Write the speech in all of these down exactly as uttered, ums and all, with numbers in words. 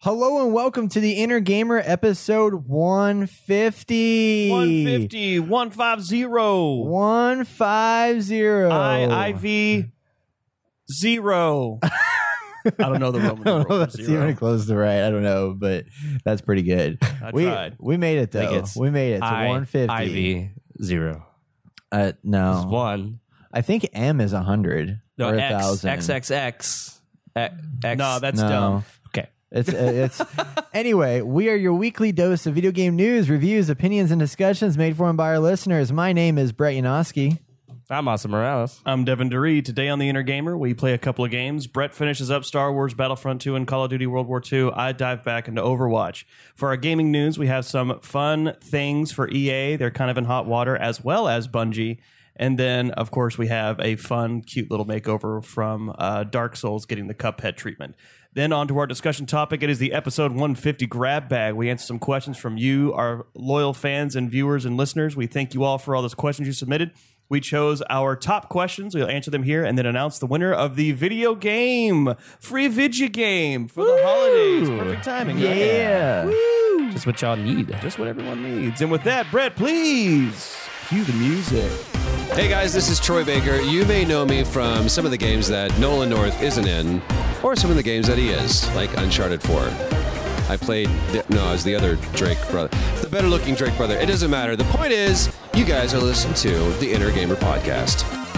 Hello and welcome to the Inner Gamer episode one fifty. one fifty, one fifty. one fifty. I V zero. I don't know the Roman I don't know numeral if for that's zero. even close to right. I don't know, but that's pretty good. I we, tried. We made it, think though. it's We made it to I, one fifty. I V zero. Uh, It's no. one. I think M is one hundred. No, or X. one thousand. X, X, X. X. No, that's no. dumb. Okay. It's it's anyway. We are your weekly dose of video game news, reviews, opinions, and discussions made for and by our listeners. My name is Brett Yanofsky. I'm Austin Morales. I'm Devin Duree. Today on the Inner Gamer, we play a couple of games. Brett finishes up Star Wars Battlefront two and Call of Duty World War Two. I dive back into Overwatch. For our gaming news, we have some fun things for E A. They're kind of in hot water, as well as Bungie. And then, of course, we have a fun, cute little makeover from uh, Dark Souls getting the Cuphead treatment. Then on to our discussion topic. It is the episode one fifty grab bag. We answer some questions from you, our loyal fans and viewers and listeners. We thank you all for all those questions you submitted. We chose our top questions. We'll answer them here and then announce the winner of the video game, free video game for the holidays. Perfect timing. right? Yeah. Woo. Just what y'all need. Just what everyone needs. And with that, Brett, please cue the music. Hey guys, this is Troy Baker. You may know me from some of the games that Nolan North isn't in, or some of the games that he is, like Uncharted four. I played, the, no, I was the other Drake brother, the better looking Drake brother. It doesn't matter. The point is, you guys are listening to the Inner Gamer Podcast.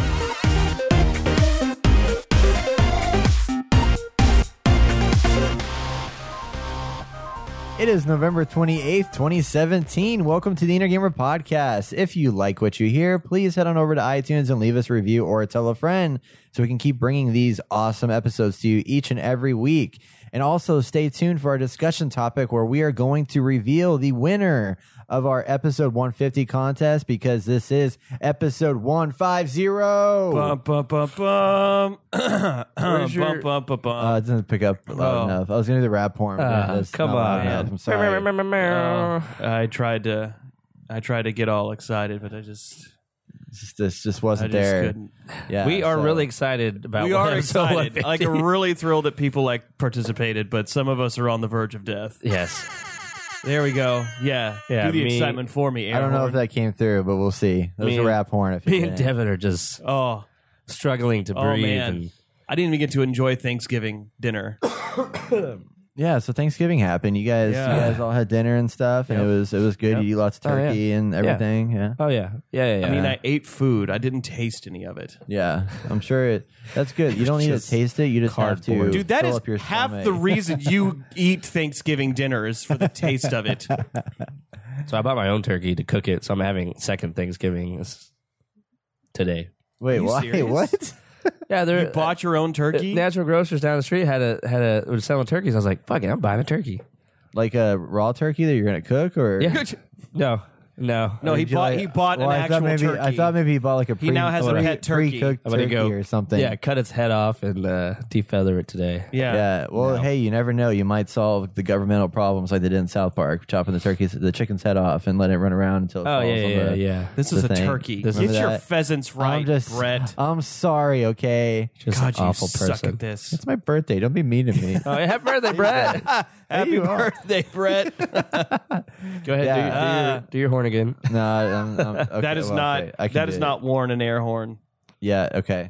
It is November twenty-eighth, twenty seventeen. Welcome to the Inner Gamer Podcast. If you like what you hear, please head on over to iTunes and leave us a review or tell a friend so we can keep bringing these awesome episodes to you each and every week. And also stay tuned for our discussion topic where we are going to reveal the winner of our episode one fifty contest, because this is episode one fifty. Bum, bum, bum, bum. Where's your- bum, bum, bum, bum. Uh, it doesn't pick up loud Oh. enough. I was going to do the rap porn. but Uh, that's come not loud on. enough. I'm sorry. Oh, I tried to, I tried to get all excited, but I just, It's just, this just I wasn't just there. couldn't. Yeah, we are so- really excited about We what are episode excited, like one fifty really thrilled that people like participated, but some of us are on the verge of death. Yes. There we go. Yeah, Yeah, do the me- excitement for me. I don't know if that came through, but we'll see. That was Me a and- rap horn. If Me it and didn't. Devin are just Oh, struggling to oh breathe. man, And I didn't even get to enjoy Thanksgiving dinner. Yeah, so Thanksgiving happened. You guys, Yeah. you guys all had dinner and stuff, and Yep. it was it was good. Yep. You eat lots of Oh, yeah. turkey and everything. Yeah. oh, yeah. Yeah, yeah, yeah. I mean, I ate food. I didn't taste any of it. yeah, I'm sure it. That's good. You don't need to Just taste it. You just have to. cardboard. Dude, that fill is up your half stomach. the reason you eat Thanksgiving dinner is for the taste of it. so I bought my own turkey to cook it, so I'm having second Thanksgiving this- today. Wait, you why? serious? What? Yeah, they're You bought your own turkey? Natural grocers down the street had a had a was selling turkeys. I was like, "Fuck it, I'm buying a turkey." Like a raw turkey that you're gonna cook, or Yeah, no, no, No, Or he did you bought like- he bought well, an I thought actual maybe, turkey. I thought maybe he bought like a pre, He now has a pre- pet turkey. pre-cooked I'm gonna turkey go- or something. Yeah, cut its head off and uh, defeather it today. yeah. Yeah. Well, No. hey, you never know. You might solve the governmental problems like they did in South Park, chopping the turkey's the chicken's head off and let it run around until it Oh falls yeah, on yeah, the, yeah. This is the a thing. turkey. This Get is- your that- pheasants right, I'm just, Brett. I'm sorry. Okay, Just God, an you awful suck person. at this. it's my birthday. Don't be mean to me. Oh, happy birthday, Brett! Happy you are. birthday, Brett. Go ahead, Yeah. do, your, do, your, do your horn again. no, I'm, I'm, okay, that is well, not okay, I can that do is it. not worn an air horn. Yeah. Okay.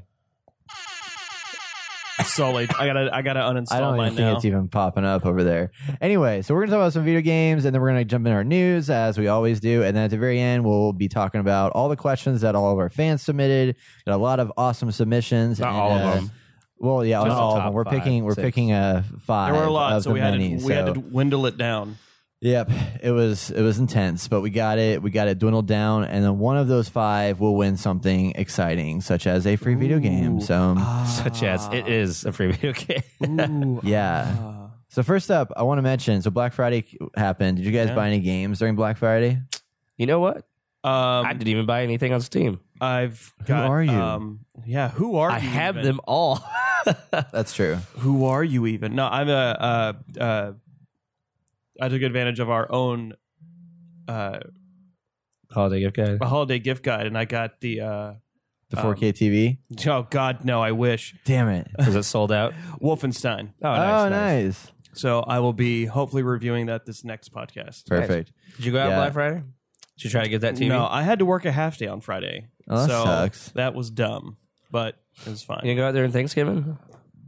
Sully, I gotta I gotta uninstall I don't mine even think now. it's even popping up over there. Anyway, so we're gonna talk about some video games, and then we're gonna jump in our news as we always do, and then at the very end we'll be talking about all the questions that all of our fans submitted. Got a lot of awesome submissions. Not and, all of uh, them. Well, yeah, Just not the all of top them. We're five, picking. We're six. picking a five. There were a lot, of so the we had many, to we so. had to dwindle it down. Yep, it was it was intense, but we got it. We got it dwindled down, and then one of those five will win something exciting, such as a free video game. So, um, Such as it is a free video game. yeah. So first up, I want to mention. So Black Friday happened. Did you guys Yeah. buy any games during Black Friday? You know what? Um, I didn't even buy anything on Steam. I've got, are you? Um, yeah, who are I you? have even? them all. That's true. Who are you even? No, I'm a. Uh, uh, I took advantage of our own uh, Holiday gift guide. holiday gift guide, and I got the. Uh, The four K T V. oh God, no! I wish Damn it. Was it sold out? Wolfenstein. Oh, Oh, nice. nice. So I will be hopefully reviewing that this next podcast. Perfect. Did you go out Yeah. Black Friday? Did you try to get that T V? No, I had to work a half day on Friday. Oh, that so sucks. that was dumb, but it was fine. You didn't go out there on Thanksgiving?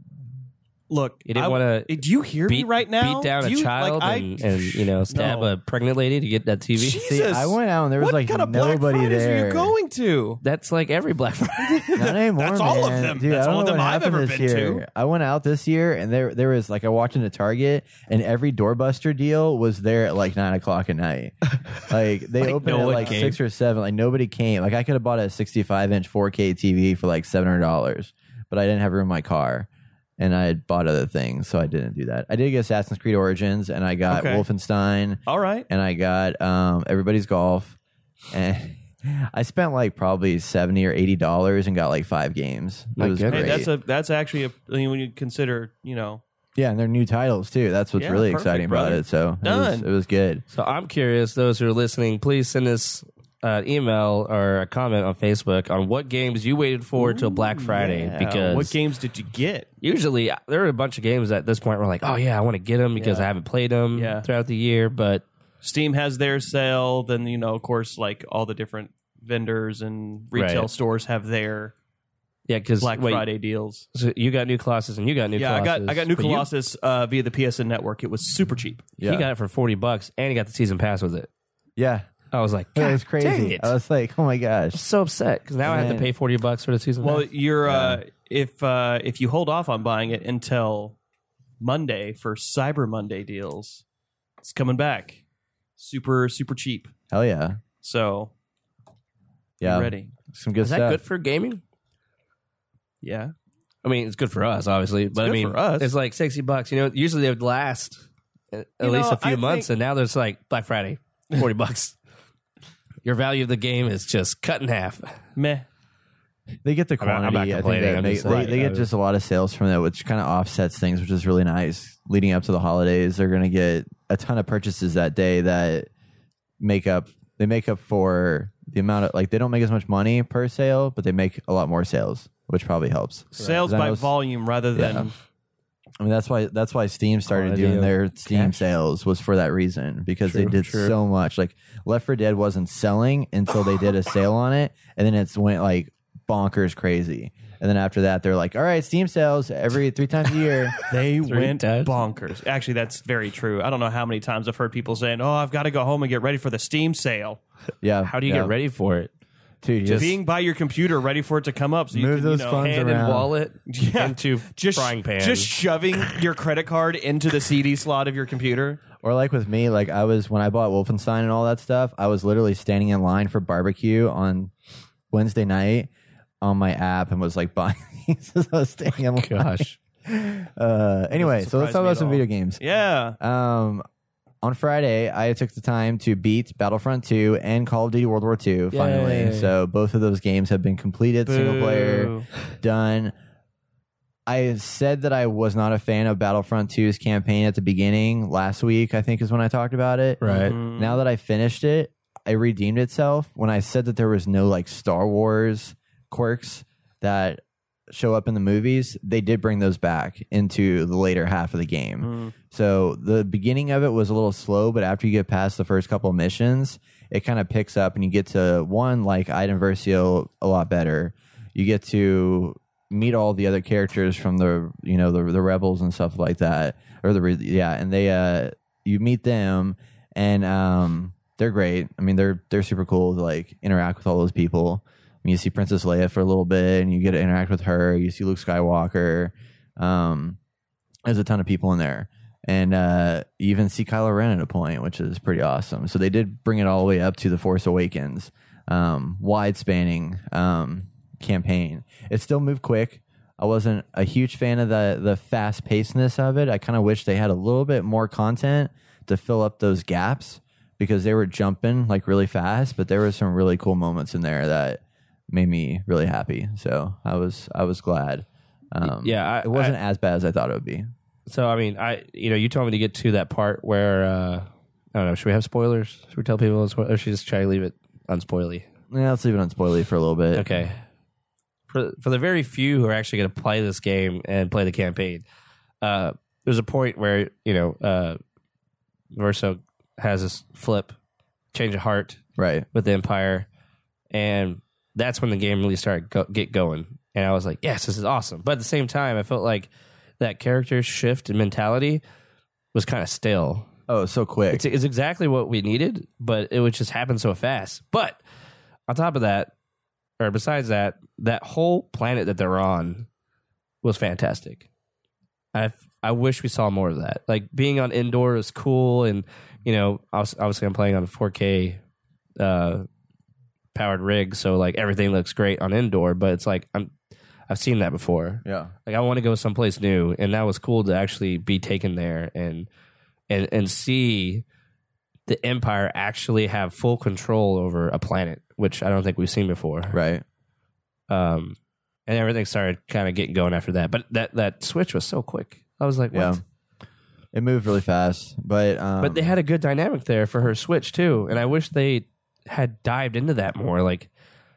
Look, You didn't I- wanna Do you hear me Beat, right now? beat down Do a you- child like, and, I, and, you know, stab No. a pregnant lady to get that T V? Jesus. See, I went out and there was what like kind of Black nobody Fridays there. are you going to? That's like every Black Friday. Not anymore, That's all of man. them. Dude, That's I don't all of know them what I've happened ever this been year. to. I went out this year, and there there was like I walked into Target, and every doorbuster deal was there at like nine o'clock at night. Like they Like, opened no at one like came. six or seven. Like nobody came. Like I could have bought a sixty-five inch four K T V for like seven hundred dollars, but I didn't have room in my car. And I had bought other things, so I didn't do that. I did get Assassin's Creed Origins, and I got Okay. Wolfenstein, All right. and I got um, Everybody's Golf, and I spent like probably seventy or eighty dollars and got like five games. It My was goodness. great. Hey, that's a that's actually a I mean, when you consider, you know, Yeah, and they're new titles too. That's what's Yeah, really perfect, exciting about brother. it. So it was, Done. it was good. So I'm curious, those who are listening, please send us an email or a comment on Facebook on what games you waited for till Black Friday. yeah. Because what games did you get? usually there are a bunch of games at this point where like, oh yeah, I want to get them because Yeah. I haven't played them Yeah. throughout the year. But Steam has their sale, then you know, of course, like all the different vendors and retail Right. stores have their yeah, because Black Friday deals. So you got New Colossus and you got New Yeah, I Colossus. got I got New but you- Colossus uh, via the P S N network. It was super cheap. Yeah, He got it for forty bucks and he got the season pass with it. yeah, I was like, it was "God dang crazy. it." I was like, oh my gosh. so upset because now I have to Man. pay forty bucks for the season Well, pass. you're uh, if uh, if you hold off on buying it until Monday for Cyber Monday deals, it's coming back, super super cheap. Hell yeah, So yeah. be ready. Some good Is that stuff. good for gaming? Yeah, I mean, it's good for us, obviously, but I good mean, for us. it's like sixty bucks. You know, usually they would last at You least know, a few I months, think- and now there's like Black Friday, forty bucks. Your value of the game is just cut in half. meh. They get the I'm not- I'm quantity. not I think complaining. that I'm make, just they, like, they get uh, just a lot of sales from that, which kind of offsets things, which is really nice. Leading up to the holidays, they're going to get a ton of purchases that day that make up. They make up for the amount of like they don't make as much money per sale, but they make a lot more sales, which probably helps. Sales 'Cause I by know- volume rather than Yeah. I mean that's why that's why Steam started Quantity doing of their Steam cash. sales was for that reason because they True, did true. so much. Like Left four Dead wasn't selling until they did a sale on it, and then it's went like bonkers crazy. And then after that, they're like, "All right, Steam sales every three times a year." they Three went times. bonkers. Actually, that's very true. I don't know how many times I've heard people saying, "Oh, I've got to go home and get ready for the Steam sale." Yeah, How do you yeah. get ready for it? Dude, just Being by your computer, ready for it to come up, so you Move can, those you know, funds Hand around. and wallet Yeah. into just frying pan. just shoving your credit card into the C D slot of your computer. Or like with me, like I was when I bought Wolfenstein and all that stuff, I was literally standing in line for barbecue on Wednesday night on my app and was like buying these as I was standing in line. Gosh. Uh, anyway, Doesn't so let's surprise talk me about at some all. video games. Yeah, Um, on Friday, I took the time to beat Battlefront two and Call of Duty World War two finally. Yay. So both of those games have been completed, single player, Boo. done. I said that I was not a fan of Battlefront two's campaign at the beginning last week, I think is when I talked about it. Right. Mm. Now that I finished it, it redeemed itself. When I said that there was no like Star Wars quirks that show up in the movies, they did bring those back into the later half of the game. Mm. So the beginning of it was a little slow, but after you get past the first couple of missions, it kind of picks up and you get to one like Iden Versio a lot better. You get to meet all the other characters from the you know the the rebels and stuff like that, or the re- yeah, and they uh you meet them and um they're great. I mean they're they're super cool to like interact with all those people. I mean, you see Princess Leia for a little bit and you get to interact with her. You see Luke Skywalker. Um, there's a ton of people in there. And uh, you even see Kylo Ren at a point, which is pretty awesome. So they did bring it all the way up to The Force Awakens, um, wide-spanning um, campaign. It still moved quick. I wasn't a huge fan of the the fast-pacedness of it. I kind of wish they had a little bit more content to fill up those gaps because they were jumping like really fast, but there were some really cool moments in there that made me really happy. So I was I was glad. Um, Yeah, I- it wasn't I- as bad as I thought it would be. So I mean, I you know, you told me to get to that part where uh, I don't know. Should we have spoilers? Should we tell people, or should we just try to leave it unspoily? Yeah, let's leave it unspoily for a little bit. Okay. For for the very few who are actually going to play this game and play the campaign, uh, there's a point where, you know, uh, Verso has this flip, change of heart Right. with the Empire, and that's when the game really started go- get going. And I was like, yes, this is awesome. But at the same time, I felt like that character shift in mentality was kind of stale. Oh, so quick. It's, it's exactly what we needed, but it would just happen so fast. But on top of that, or besides that, that whole planet that they're on was fantastic. I I wish we saw more of that. Like being on Endor is cool, and you know, obviously I'm playing on a four K uh, powered rig, so like everything looks great on Endor. But it's like I'm I've seen that before. Yeah. Like I want to go someplace new, and that was cool to actually be taken there and and and see the Empire actually have full control over a planet, which I don't think we've seen before. Right. Um, and everything started kind of getting going after that. But that, that switch was so quick. I was like, what? Yeah. It moved really fast, but um, But they had a good dynamic there for her switch too, and I wish they had dived into that more. Like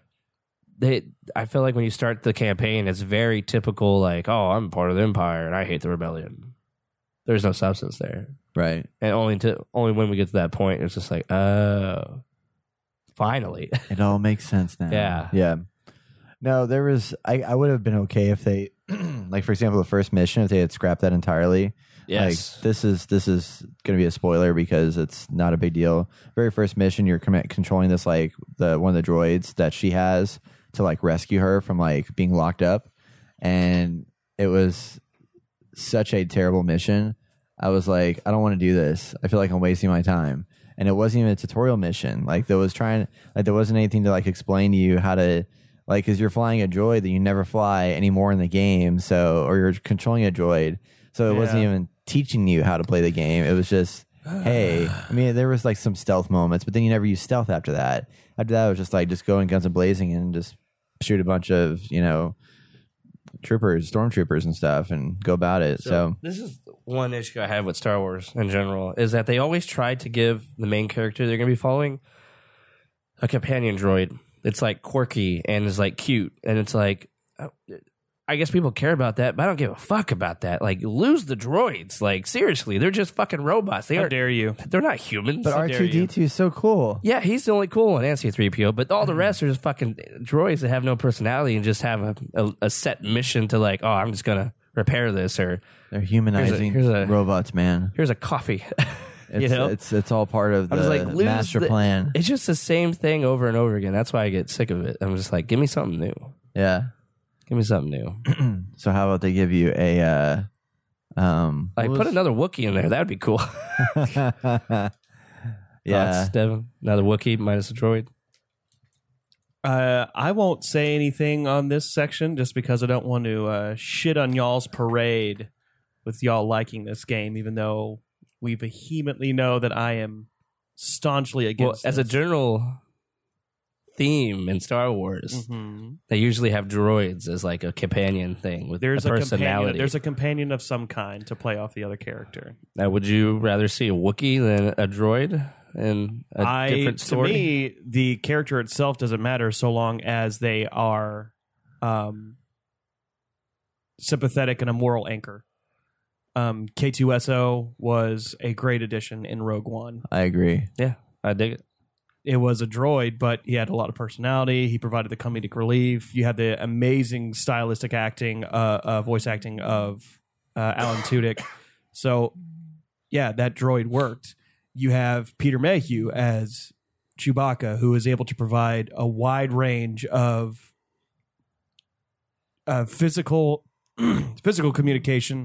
they, I feel like when you start the campaign, it's very typical. Like, oh, I'm part of the Empire and I hate the rebellion. There's no substance there, right. and only to only when we get to that point, it's just like, oh, finally. It all makes sense now. Yeah. Yeah. No, there was. I, I would have been okay if they, like for example, the first mission, if they had scrapped that entirely. Yes. Like, this is this is going to be a spoiler because it's not a big deal. Very first mission, you're com- controlling this like the one of the droids that she has to like rescue her from like being locked up, and it was such a terrible mission. I was like, I don't want to do this. I feel like I'm wasting my time. And it wasn't even a tutorial mission. Like there was trying, like there wasn't anything to like explain to you how to, like, because you're flying a droid that you never fly anymore in the game. So, or you're controlling a droid. So it Yeah. wasn't even teaching you how to play the game. It was just, hey, I mean, there was like some stealth moments, but then you never use stealth after that. After that, it was just like just going guns and blazing and just shoot a bunch of, you know, troopers, stormtroopers and stuff and go about it. So, this is one issue I have with Star Wars in general, is that they always try to give the main character they're going to be following a companion droid. It's like quirky and is like cute, and it's like, I guess people care about that, but I don't give a fuck about that. Like, lose the droids. Like, seriously, they're just fucking robots. They How are. dare you? They're not humans. but R two D two is so cool. Yeah, he's the only cool one, and C three P O, but all the rest are just fucking droids that have no personality and just have a, a, a set mission to like, oh, I'm just going to repair this, or They're humanizing here's a- robots, man. here's a coffee. It's, you know? it's it's all part of I was the like, lose master the- plan. It's just the same thing over and over again. That's why I get sick of it. I'm just like, give me something new. Yeah. Give me something new. So how about they give you a uh um Like, what put was- another Wookiee in there. That would be cool. yeah. Thoughts, Devin? Another Wookiee minus a droid. Uh, I won't say anything on this section just because I don't want to uh, shit on y'all's parade with y'all liking this game, even though we vehemently know that I am staunchly Well, against as a this. general theme in Star Wars, Mhm. they usually have droids as like a companion thing with There's a a, personality. companion. There's a companion of some kind to play off the other character. Now, would you rather see a Wookiee than a droid in a I different to story? me, the character itself doesn't matter so long as they are um, sympathetic and a moral anchor. Um, K two S O was a great addition in Rogue One. I agree. Yeah, I dig it. It was a droid, but he had a lot of personality. He provided the comedic relief. You had the amazing stylistic acting, uh, uh, voice acting of uh, Alan Tudyk. So, yeah, that droid worked. You have Peter Mayhew as Chewbacca, who is able to provide a wide range of uh, physical physical communication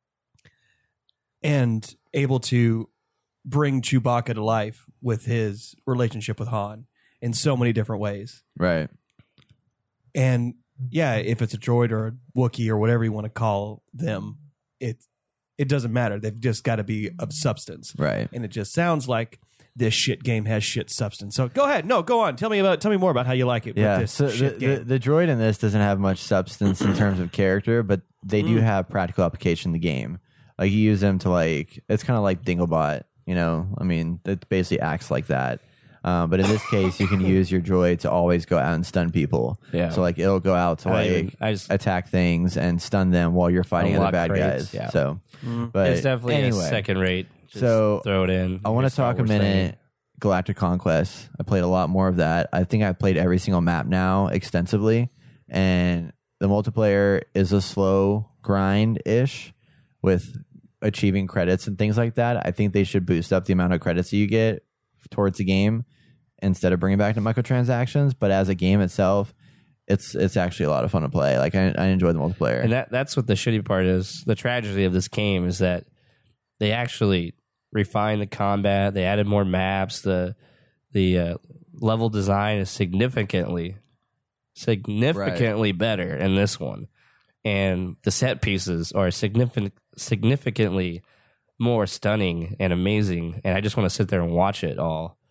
and able to bring Chewbacca to life with his relationship with Han in so many different ways. Right. And yeah, if it's a droid or a Wookiee or whatever you want to call them, it it doesn't matter. They've just got to be of substance. Right. And it just sounds like this shit game has shit substance. So go ahead. No, go on. Tell me about tell me more about how you like it Yeah. with this So the, shit the game. the droid in this doesn't have much substance in terms of character, but they do have practical application in the game. Like you use them to like it's kind of like Dinglebot, you know. I mean, it basically acts like that. Um, but in this case, you can use your droid to always go out and stun people. Yeah. So like it'll go out to I like even- I just- attack things and stun them while you're fighting other Unlock bad crates, guys. yeah. So, but It's definitely anyway, a second rate. Just So, throw it in. I want to Your Star talk a Wars minute. thing. Galactic Conquest. I played a lot more of that. I think I played every single map now extensively, and the multiplayer is a slow grind ish with achieving credits and things like that. I think they should boost up the amount of credits that you get towards the game instead of bringing back the microtransactions. But as a game itself, it's it's actually a lot of fun to play. Like I, I enjoy the multiplayer. And that that's what the shitty part is. The tragedy of this game is that they actually refined the combat. They added more maps. The the uh, level design is significantly significantly better in this one, and the set pieces are significant significantly more stunning and amazing. And I just want to sit there and watch it all.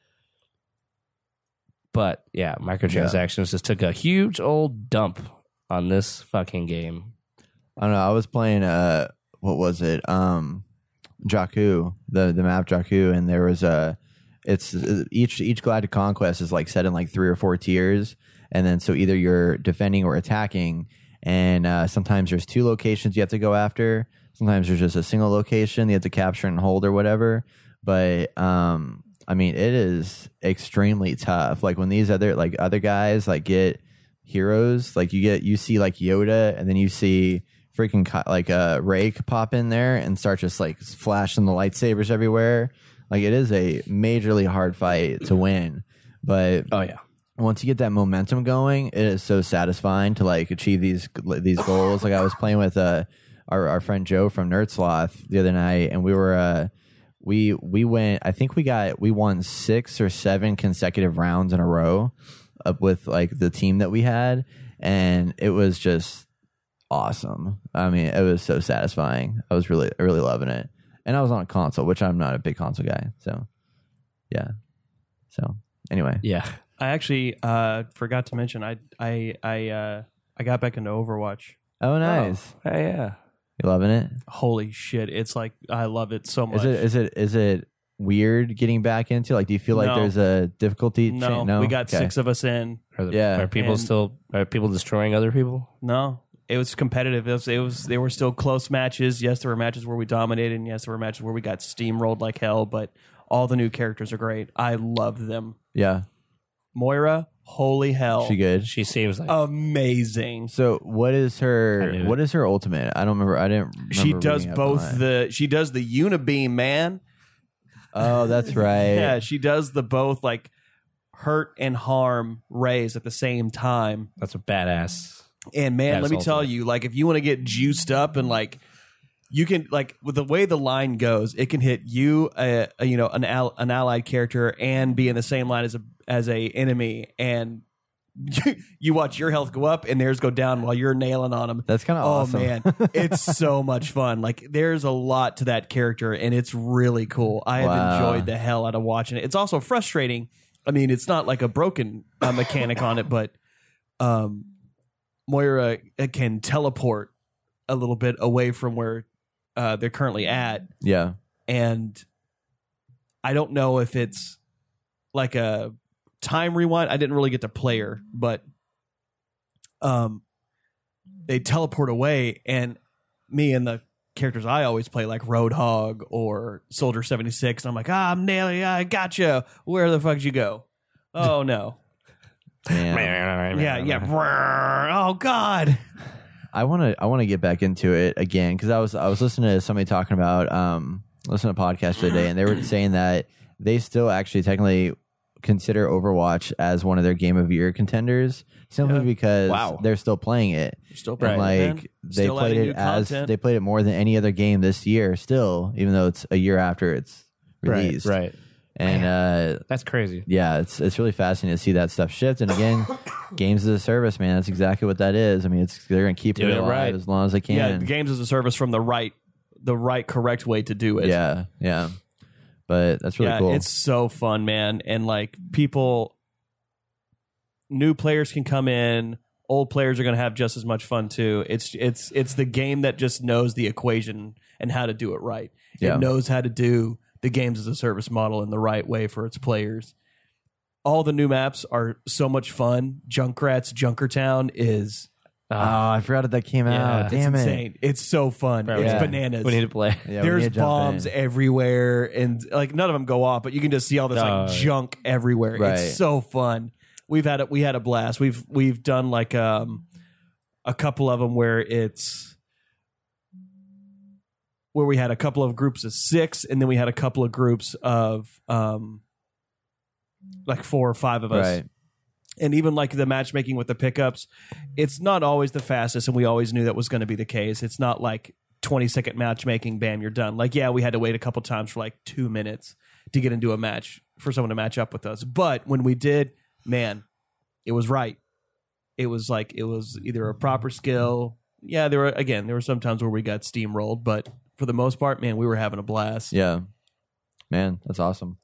But yeah, microtransactions yeah. just took a huge old dump on this fucking game. I don't know. I was playing uh what was it? Um Jakku, the the map Jakku, and there was a it's each each Galactic Conquest is like set in like three or four tiers, and then so either you're defending or attacking, and uh, sometimes there's two locations you have to go after. Sometimes there's just a single location you have to capture and hold or whatever. But um, I mean, it is extremely tough. Like when these other like other guys like get heroes, like you get you see like Yoda, and then you see freaking like a Rake pop in there and start just like flashing the lightsabers everywhere. Like it is a majorly hard fight to win, but oh yeah, once you get that momentum going, it is so satisfying to like achieve these these goals. Like I was playing with uh our our friend Joe from Nerd Sloth the other night, and we were uh we we went. I think we got we won six or seven consecutive rounds in a row up with like the team that we had, and it was just awesome. I mean, it was so satisfying. I was really, really loving it. And I was on a console, which I'm not a big console guy. So, yeah. So, anyway. yeah. I actually uh, forgot to mention I I I uh, I got back into Overwatch. Oh, nice. Oh, yeah. You loving it? Holy shit! It's like I love it so much. Is it is it is it weird getting back into? Like, do you feel like No. there's a difficulty? No, cha- no? we got Okay. six of us in. Are, the, Yeah. are people And- still are people destroying other people? No, it was competitive. It was, it was. They were still close matches. Yes, there were matches where we dominated, and yes, there were matches where we got steamrolled like hell. But all the new characters are great. I love them. Yeah. Moira, holy hell, She good? She seems like amazing. So, what is I her knew what is her ultimate? I don't remember. I didn't remember She does reading up on both that. the. She does the unibeam, man. Oh, that's right. Yeah, she does the both like hurt and harm rays at the same time. that's a badass. And man, That's let me tell ultimate. you, like if you want to get juiced up and like you can like with the way the line goes, it can hit you, a, a, you know, an al- an allied character, and be in the same line as a as a enemy, and you, you watch your health go up and theirs go down while you're nailing on them. That's kind of Oh awesome. man, it's so much fun. Like there's a lot to that character, and it's really cool. I have Wow. enjoyed the hell out of watching it. It's also frustrating. I mean, it's not like a broken uh, mechanic on it, but um, Moira can teleport a little bit away from where uh, they're currently at, Yeah. and I don't know if it's like a time rewind. I didn't really get to play her, but um, they teleport away, and me and the characters I always play, like Roadhog or Soldier seventy-six, and I'm like, ah, I'm nailing, I gotcha. Where the fuck did you go? Oh no. Damn. Yeah, yeah. Brrr. Oh God. I want to I want to get back into it again because I was I was listening to somebody talking about um listening to a podcast today, and they were saying that they still actually technically consider Overwatch as one of their game of year contenders simply Yeah. because Wow. they're still playing it. Still And playing, like man. they Still played adding it new as content. they played it more than any other game this year still, even though it's a year after it's released. Right, right. And uh That's crazy. yeah, it's it's really fascinating to see that stuff shift. And again, games as a service, man, that's exactly what that is. I mean, it's they're gonna keep Do it it alive right. as long as they can. Yeah, games as a service from the right, the right, correct way to do it. yeah, yeah. But that's really yeah, cool. it's so fun, man. And like people, new players can come in. Old players are going to have just as much fun too. It's it's it's the game that just knows the equation and how to do it right. Yeah. It knows how to do the games as a service model in the right way for its players. all the new maps are so much fun. Junkrat's Junkertown is Oh, I forgot that that came Yeah, out. Damn it's it. insane. It's so fun. Bro, it's yeah. bananas. We need to play. Yeah, we There's need to jump bombs in. everywhere, and like none of them go off, but you can just see all this Uh, like junk everywhere. Right. It's so fun. We've had a, we had a blast. We've we've done like um a couple of them where it's where we had a couple of groups of six, and then we had a couple of groups of um like four or five of us. Right. And even like the matchmaking with the pickups, it's not always the fastest, and we always knew that was going to be the case. It's not like twenty second matchmaking, bam, you're done. Like, yeah, we had to wait a couple times for like two minutes to get into a match for someone to match up with us. But when we did, man, it was right. It was like it was either a proper skill. Yeah, there were again, there were some times where we got steamrolled, but for the most part, man, we were having a blast. Yeah. Man, that's awesome.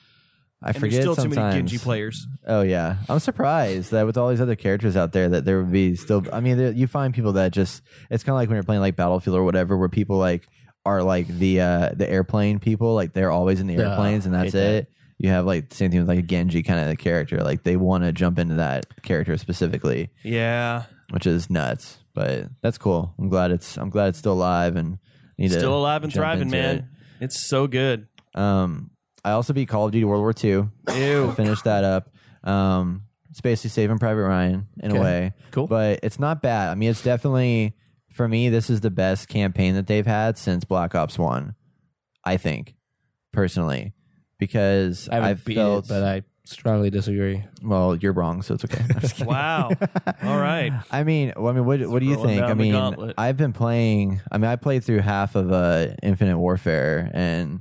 I and forget there's still sometimes. too many Genji players. Oh yeah, I'm surprised that with all these other characters out there that there would be still. I mean, there, you find people that just. It's kind of like when you're playing like Battlefield or whatever, where people like are like the uh, the airplane people, like they're always in the Yeah, airplanes and that's hate that. it. You have like the same thing with like a Genji kind of the character, like they want to jump into that character specifically, Yeah. which is nuts. But that's cool. I'm glad it's I'm glad it's still alive and need to Still alive and jump thriving, into man. It's so good. it. Um, I also beat Call of Duty World War Two. Ew. Finished that up. Um, it's basically Saving Private Ryan in Okay. a way. Cool. But it's not bad. I mean, it's definitely, for me, this is the best campaign that they've had since Black Ops one, I think, personally. Because I haven't I've beat felt, it, but I strongly disagree. well, you're wrong, so it's okay. I'm just kidding. Wow. All right. I mean, well, I mean, what what do you Throwing think? down I the mean, gauntlet. I've been playing. I mean, I played through half of uh, Infinite Warfare, and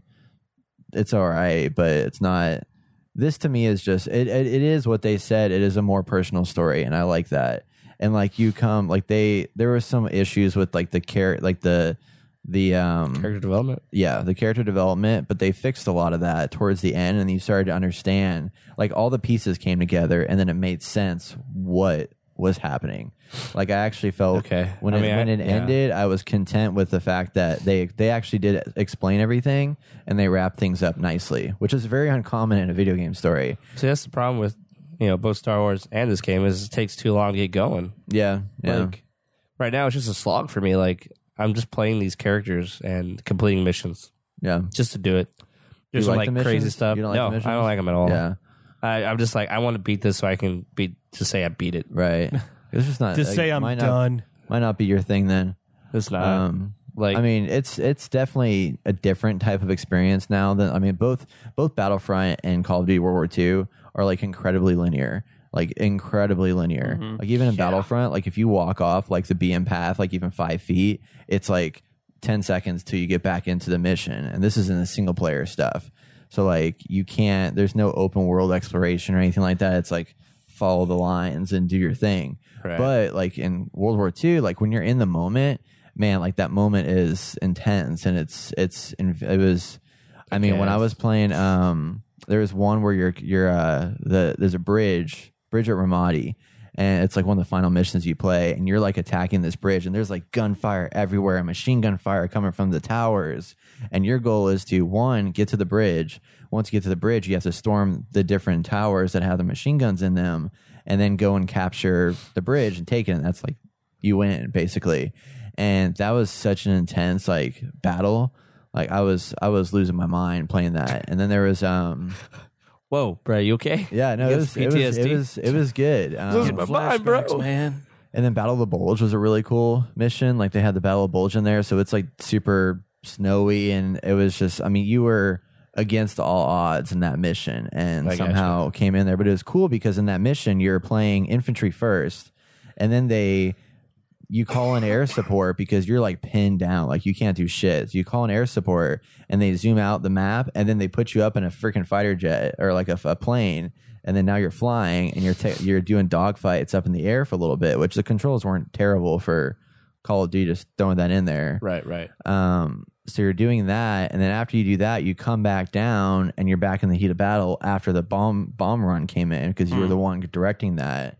it's all right, but it's not. This to me is just it, it. It is what they said. It is a more personal story, and I like that. And like you come, like they, there were some issues with like the character, like the the um Character development. yeah, the character development, but they fixed a lot of that towards the end, and you started to understand, like all the pieces came together, and then it made sense what was happening. Like I actually felt Okay. when I it mean, when I- it yeah. ended, I was content with the fact that they they actually did explain everything and they wrapped things up nicely, which is very uncommon in a video game story. So that's the problem with you know both Star Wars and this game is it takes too long to get going. Yeah, yeah, Like right now, it's just a slog for me. Like I'm just playing these characters and completing missions yeah. just to do it. There's You some like like the crazy missions? stuff. You don't like no, the missions? I don't like them at all. Yeah, I, I'm just like I want to beat this so I can beat to say I beat it. right. It's just not To like, say I'm might not- done. might not be your thing then. It's not Um, like I mean, it's it's definitely a different type of experience now. Than I mean, both both Battlefront and Call of Duty World War Two are like incredibly linear, like incredibly linear. Mm-hmm. Like even in Battlefront, like if you walk off like the beam path, like even five feet, it's like ten seconds till you get back into the mission. And this is in the single player stuff, so like you can't. There's no open world exploration or anything like that. It's like follow the lines and do your thing. Right. But like in World War Two, like when you're in the moment, man, like that moment is intense, and it's it's it was. I mean, when I guess. was playing, um, there was one where you're you're uh the there's a bridge bridge at Ramadi, and it's like one of the final missions you play, and you're like attacking this bridge, and there's like gunfire everywhere, and machine gun fire coming from the towers, and your goal is to one get to the bridge. Once you get to the bridge, you have to storm the different towers that have the machine guns in them, and then go and capture the bridge and take it. And that's like you win basically. And that was such an intense like battle. Like I was I was losing my mind playing that. And then there was um whoa, bro, you okay? yeah no You it got was, it was P T S D? it was it was good. Losing Um, my mind, bro. Flashbacks, man. and then Battle of the Bulge was a really cool mission. Like they had the Battle of Bulge in there, so it's like super snowy, and it was just I mean you were against all odds in that mission, and I gotcha. somehow came in there. But it was cool because in that mission you're playing infantry first, and then they you call in air support because you're like pinned down, like you can't do shit. So you call in air support, and they zoom out the map, and then they put you up in a freaking fighter jet or like a, a plane, and then now you're flying and you're ta you're doing dogfights up in the air for a little bit, which the controls weren't terrible for Call of Duty, just throwing that in there. Right, right. Um, so you're doing that, and then after you do that, you come back down, and you're back in the heat of battle after the bomb bomb run came in because you were the one directing that.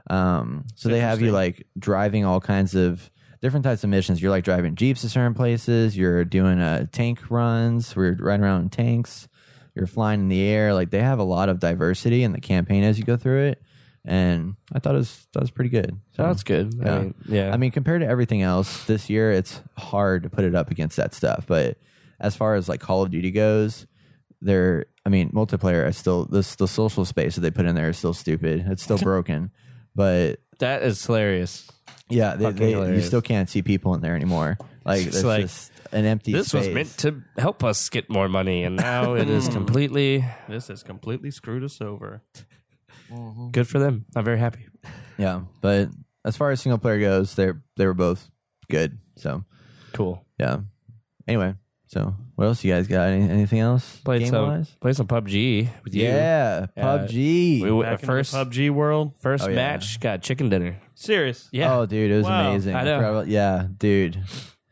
Um, so they have you like driving all kinds of different types of missions. You're like driving jeeps to certain places. You're doing uh, tank runs. We're riding around in tanks, you're flying in the air. Like they have a lot of diversity in the campaign as you go through it, and I thought it was that was pretty good. So, Oh, that's good. Yeah. I mean, yeah. I mean, compared to everything else this year, it's hard to put it up against that stuff. But as far as like Call of Duty goes, they're I mean, multiplayer is still this the social space that they put in there is still stupid. It's still broken, but that is hilarious. yeah, they, Fucking they, you hilarious. still can't see people in there anymore. Like It's it's like, just an empty This space. was meant to help us get more money, and now it is completely This has completely screwed us over. good for them. I'm very happy. Yeah, but as far as single player goes, they they were both good. So Cool. yeah. Anyway, so what else you guys got? Any, anything else? Played some, game-wise? played some P U B G with you. Yeah, P U B G. We went Back first in the P U B G world. first Oh, yeah. match, got chicken dinner. Serious. Yeah. Oh, dude, it was Wow. amazing. I know. forgot about- yeah, dude.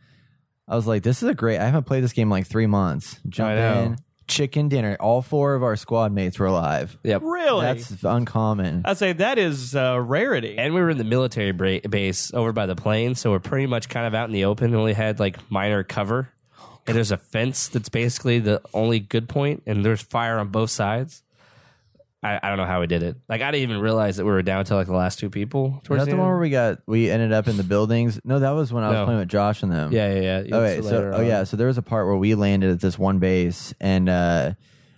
I was like, this is a great. I haven't played this game in like three months. Jump I know. in, chicken dinner. All four of our squad mates were alive. Yep. Really? That's uncommon. I'd say that is uh, rarity. And we were in the military bra- base over by the plane, so we're pretty much kind of out in the open. We only had like minor cover. And there's a fence that's basically the only good point, and there's fire on both sides. I, I don't know how we did it. Like, I didn't even realize that we were down to like the last two people. Was Towards that the the one end. where we got we ended up in the buildings? No, that was when I was No. playing with Josh and them. Yeah, yeah, yeah. Oh wait, so Later oh on. yeah, so there was a part where we landed at this one base, and uh,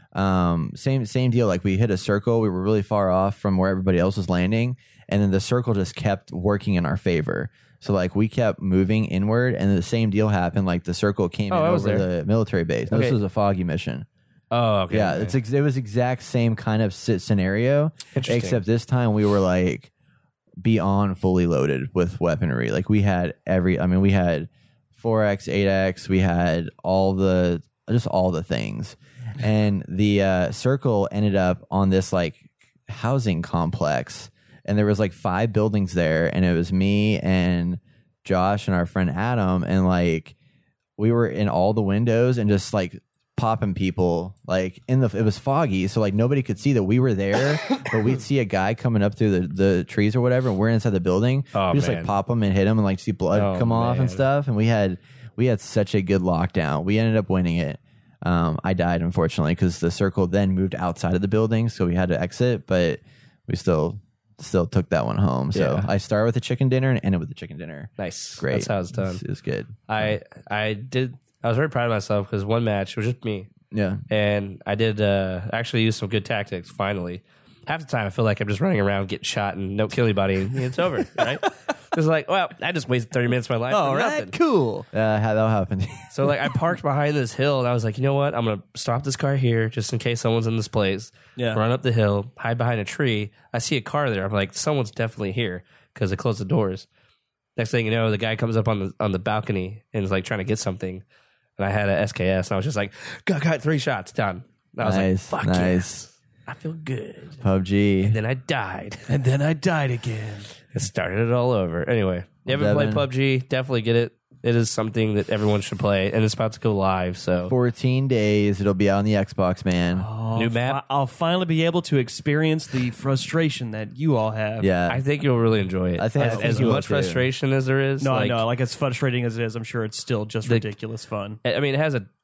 um, same same deal. Like we hit a circle, we were really far off from where everybody else was landing, and then the circle just kept working in our favor. So like we kept moving inward, and the same deal happened. Like the circle came Oh, in I was over there. the military base. No, This Okay. was a foggy mission. Oh, okay. Yeah, okay. it's ex- it was exact same kind of sit scenario, Interesting. except this time we were like beyond fully loaded with weaponry. Like we had every, I mean, we had four X, eight X, we had all the just all the things, and the uh, circle ended up on this like housing complex, and there was like five buildings there, and it was me and Josh and our friend Adam, and like we were in all the windows and just like popping people like in the it was foggy, so like nobody could see that we were there, but we'd see a guy coming up through the, the trees or whatever, and we're inside the building. Oh, we just man. like pop him and hit him and like see blood Oh, come off and man. stuff, and we had we had such a good lockdown. We ended up winning it. um I died unfortunately because the circle then moved outside of the building, so we had to exit, but we still still took that one home. So Yeah. I started with a chicken dinner and ended with a chicken dinner. Nice. Great. That's how it's done. It was good. I I did. I was very proud of myself because one match was just me, Yeah. and I did uh, actually use some good tactics. Finally, half the time I feel like I'm just running around, getting shot, and don't kill anybody, and it's over. Right? It's like, well, I just wasted thirty minutes of my life. All for right, nothing. cool. Uh, how that happened. So like I parked behind this hill, and I was like, you know what? I'm gonna stop this car here just in case someone's in this place. Yeah. Run up the hill, hide behind a tree. I see a car there. I'm like, someone's definitely here because they closed the doors. Next thing you know, the guy comes up on the on the balcony and is like trying to get something. And I had a S K S, and I was just like, got got three shots done. And I was Nice, like, fuck nice. yes. I feel good. P U B G. And then I died. And then I died again. It started it all over. Anyway, you ever play Devin. P U B G? Definitely get it. It is something that everyone should play, and it's about to go live. So fourteen days. It'll be out on the Xbox, man. New map. I'll finally be able to experience the frustration that you all have. Yeah. I think you'll really enjoy it. I think- I as, think as you will much too. frustration as there is. No, like, I know. Like as frustrating as it is, I'm sure it's still just The- ridiculous fun. I mean, it has a.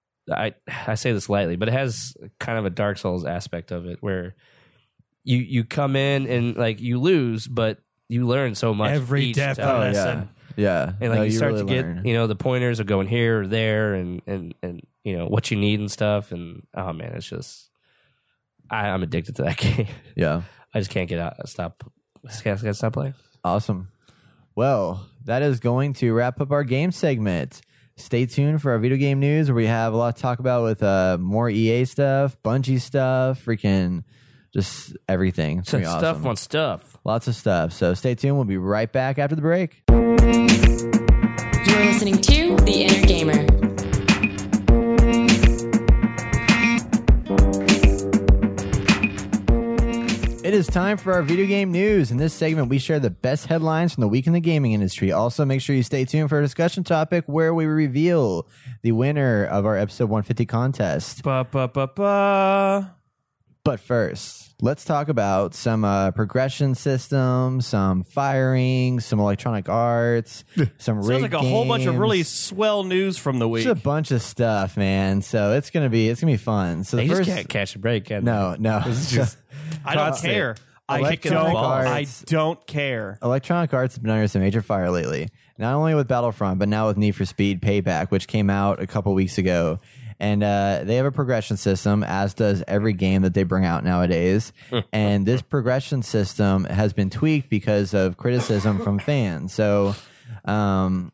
I I say this lightly, but it has kind of a Dark Souls aspect of it, where you you come in and like you lose, but you learn so much Every each death time. oh, yeah. lesson. Yeah. And like No, you start really to get, learn. you know, the pointers are going here or there, and and and you know what you need and stuff. And oh man, it's just I, I'm addicted to that game. Yeah. I just can't get out. Stop. Just can't, can't stop playing. Awesome. Well, that is going to wrap up our game segment. Stay tuned for our video game news, where we have a lot to talk about with uh, more E A stuff, Bungie stuff, freaking just everything. It's gonna be Stuff awesome. on stuff. Lots of stuff. So stay tuned. We'll be right back after the break. You're listening to The Inner Gamer. It is time for our video game news. In this segment, we share the best headlines from the week in the gaming industry. Also, make sure you stay tuned for a discussion topic where we reveal the winner of our episode one fifty contest. Ba ba ba ba. But first, let's talk about some uh, progression systems, some firing, some electronic arts, some Sounds rig like a whole bunch of games. really swell news from the week. Just a bunch of stuff, man. So it's gonna be it's gonna be fun. So the They first, just can't catch a break, can no, no. It's just I don't constant. care. I Electronic don't. I arts. don't care. Electronic Arts has been under some major fire lately. Not only with Battlefront, but now with Need for Speed Payback, which came out a couple weeks ago. And uh, they have a progression system, as does every game that they bring out nowadays. And this progression system has been tweaked because of criticism from fans. So um,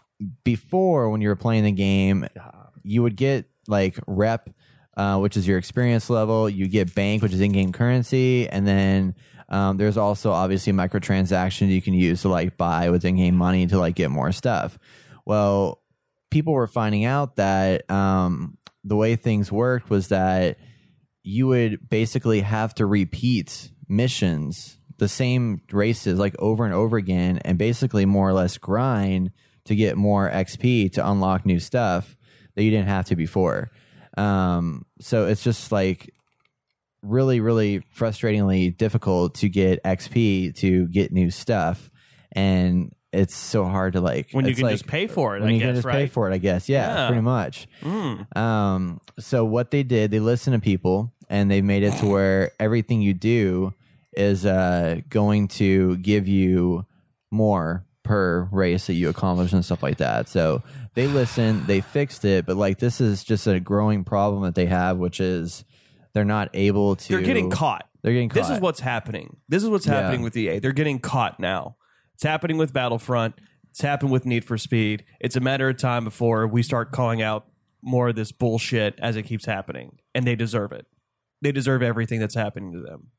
before, when you were playing the game, you would get like rep, uh, which is your experience level. You get bank, which is in-game currency. And then um, there's also obviously microtransactions you can use to like buy with in-game money to like get more stuff. Well, people were finding out that um, the way things worked was that you would basically have to repeat missions, the same races, like over and over again, and basically more or less grind to get more X P to unlock new stuff that you didn't have to before. Um, so it's just like really, really frustratingly difficult to get X P to get new stuff. And it's so hard to like When you it's can like, just pay for it, when I you guess, can just right? pay for it, I guess. Yeah, Yeah. pretty much. Mm. Um, so what they did, they listened to people and they made it to where everything you do is uh, going to give you more per race that you accomplish and stuff like that. So they listened, they fixed it, but like this is just a growing problem that they have, which is they're not able to. They're getting caught. They're getting caught. This is what's happening. This is what's Yeah. happening with E A. They're getting caught now. It's happening with Battlefront. It's happened with Need for Speed. It's a matter of time before we start calling out more of this bullshit as it keeps happening. And they deserve it. They deserve everything that's happening to them.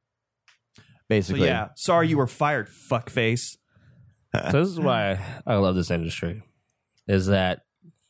So basically. yeah, sorry you were fired, fuckface. So this is why I love this industry, is that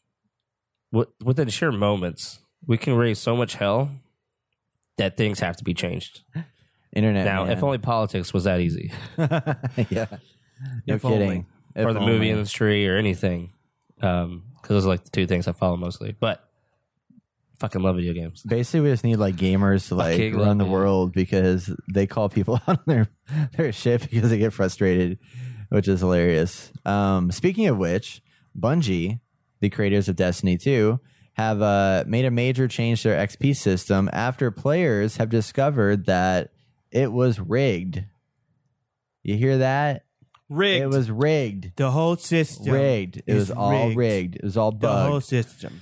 w- within sheer moments, we can raise so much hell that things have to be changed. Internet. Now, man. if only politics was that easy, yeah. No If kidding. only. If or the only. movie industry or anything, because those are like the two things I follow mostly. But fucking love video games. Basically, we just need like gamers to like Fucking run love the it. world because they call people out on their their shit because they get frustrated, which is hilarious. Um, speaking of which, Bungie, the creators of Destiny two, have uh, made a major change to their X P system after players have discovered that it was rigged. You hear that? Rigged. It was rigged. the whole system. Rigged. It is was all rigged. It was all The bugged. whole system.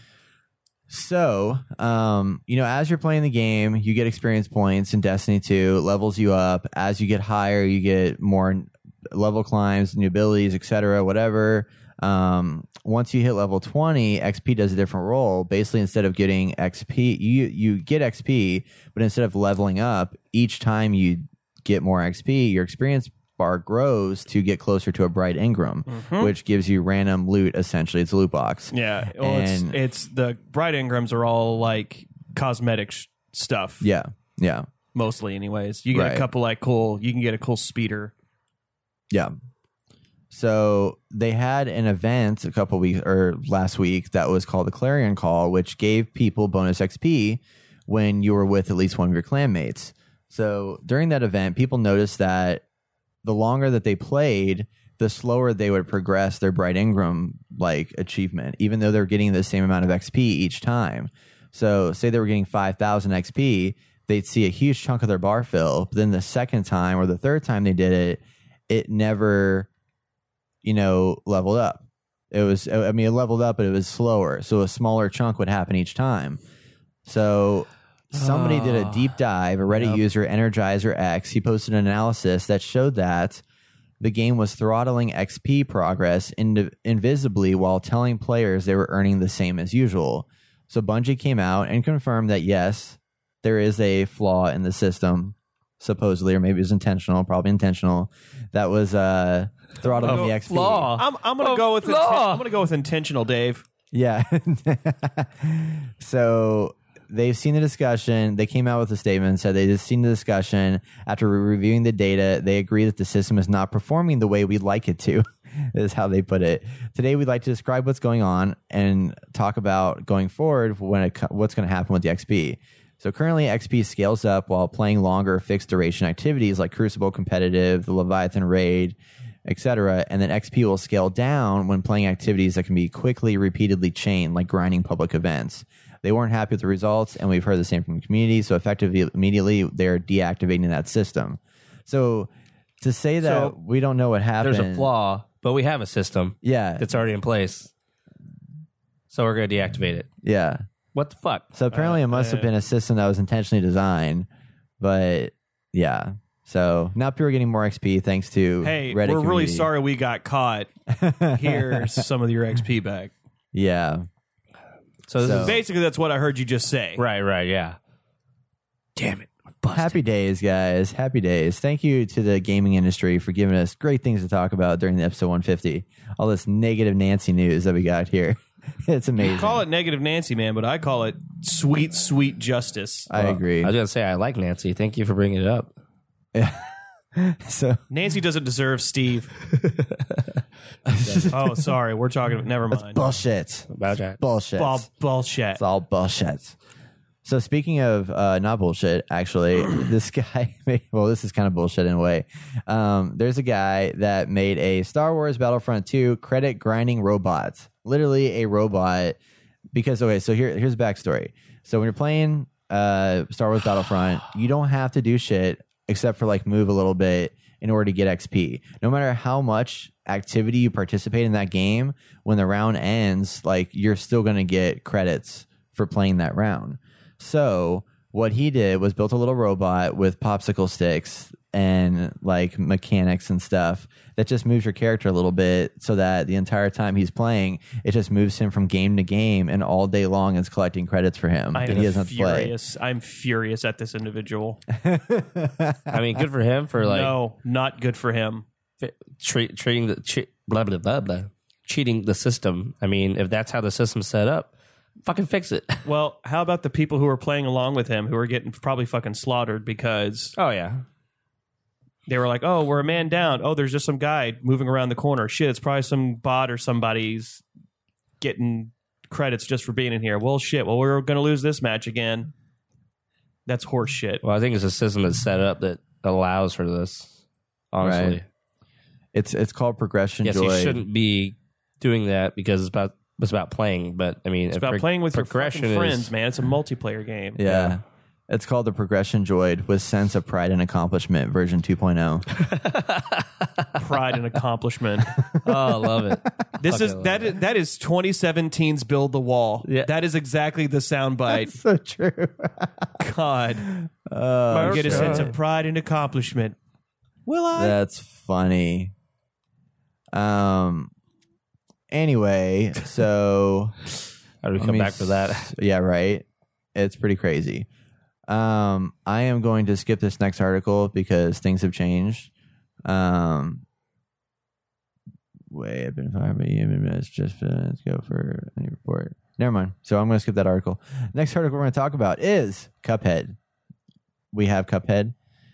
So, um, you know, as you're playing the game, you get experience points in Destiny two, it levels you up. As you get higher, you get more level climbs, new abilities, et cetera, whatever. Um, once you hit level twenty, X P does a different role. Basically, instead of getting X P, you you get X P, but instead of leveling up, each time you get more X P, your experience bar grows to get closer to a bright Ingram, which gives you random loot. Essentially, it's a loot box. Yeah. Well, it's, And- it's the Bright Ingrams are all like cosmetic sh- stuff. Yeah, yeah, Mostly, anyways. You get Right. a couple like cool, you can get a cool speeder. yeah. So they had an event a couple weeks or last week that was called the Clarion Call, which gave people bonus X P when you were with at least one of your clanmates. So during that event, people noticed that the longer that they played, the slower they would progress their Bright Ingram like achievement, even though they're getting the same amount of X P each time. So say they were getting five thousand X P, they'd see a huge chunk of their bar fill. But then the second time or the third time they did it, it never, you know, leveled up. It was, I mean, it leveled up, but it was slower. So a smaller chunk would happen each time. So somebody did a deep dive, a Reddit user, Energizer X. He posted an analysis that showed that the game was throttling X P progress in, invisibly while telling players they were earning the same as usual. So Bungie came out and confirmed that, yes, there is a flaw in the system, supposedly, or maybe it was intentional, probably intentional, that was uh, throttling the X P. Flaw. I'm, I'm gonna A go with inten- flaw. I'm gonna go with intentional, Dave. Yeah. So they've seen the discussion. They came out with a statement and said they just seen the discussion. After re- reviewing the data, they agree that the system is not performing the way we'd like it to, is how they put it. Today, we'd like to describe what's going on and talk about going forward when it, co- what's going to happen with the X P. So currently X P scales up while playing longer fixed duration activities like Crucible Competitive, the Leviathan Raid, et cetera. And then X P will scale down when playing activities that can be quickly, repeatedly chained, like grinding public events. They weren't happy with the results, and we've heard the same from the community. So effectively, immediately, they're deactivating that system. So to say that So, we don't know what happened, There's a flaw, but we have a system Yeah, that's already in place. So we're going to deactivate it. yeah. What the fuck? So apparently, it must have been a system that was intentionally designed, but yeah. So now people are getting more X P thanks to Hey, Reddit we're really community. sorry we got caught. Here's some of your X P back. Yeah. So this So- is Basically, that's what I heard you just say. right, right, yeah. Damn it. We're busted. Happy days, guys. Happy days. Thank you to the gaming industry for giving us great things to talk about during the episode one fifty. All this negative Nancy news that we got here. It's amazing. Call it negative Nancy, man, but I call it sweet, sweet justice. I agree. I was going to say, I like Nancy. Thank you for bringing it up. So Nancy doesn't deserve Steve. Oh, sorry. We're talking. Never mind. bullshit. About that. Bullshit. Ball, bullshit. It's all bullshit. So speaking of uh, not bullshit, actually, this guy made, well, this is kind of bullshit in a way. Um, there's a guy that made a Star Wars Battlefront two credit grinding robot, literally a robot. Because okay, so here here's the backstory. So when you're playing uh, Star Wars Battlefront, you don't have to do shit except for like move a little bit in order to get X P. No matter how much activity you participate in that game, when the round ends, like you're still going to get credits for playing that round. So what he did was built a little robot with popsicle sticks and like mechanics and stuff that just moves your character a little bit so that the entire time he's playing, it just moves him from game to game, and all day long it's collecting credits for him. I and am he doesn't have to play. furious. I'm furious at this individual. I mean, good for him for like no, not good for him. treat, treating the che- blah, blah, blah, blah, cheating the system. I mean, if that's how the system's set up, fucking fix it. Well, how about the people who are playing along with him who are getting probably fucking slaughtered because Oh, yeah. they were like, oh, we're a man down. Oh, there's just some guy moving around the corner. Shit, it's probably some bot or somebody's getting credits just for being in here. Well, shit. Well, we're going to lose this match again. That's horse shit. Well, I think it's a system that's set up that allows for this, honestly. Right. It's it's called Progression Yes, Joy. you shouldn't be doing that because it's about it's about playing. But, I mean, It's about playing with your progression fucking friends, is, man. It's a multiplayer game. Yeah. Yeah. It's called the Progression Droid with sense of pride and accomplishment version two point oh. Pride and accomplishment. Oh, I love it. This Fucking is love that it. is, that is twenty seventeen's Build the Wall. Yeah. That is exactly the soundbite. So true. God. Oh, Get a shit. sense of pride and accomplishment. Will I? That's funny. Um. Anyway, so How do we let come me back for that? s- Yeah, right. It's pretty crazy. Um, I am going to skip this next article because things have changed. Um, way I've been fired by you. It's just uh, let's go for any report. Never mind. So I'm going to skip that article. Next article we're going to talk about is Cuphead. We have Cuphead.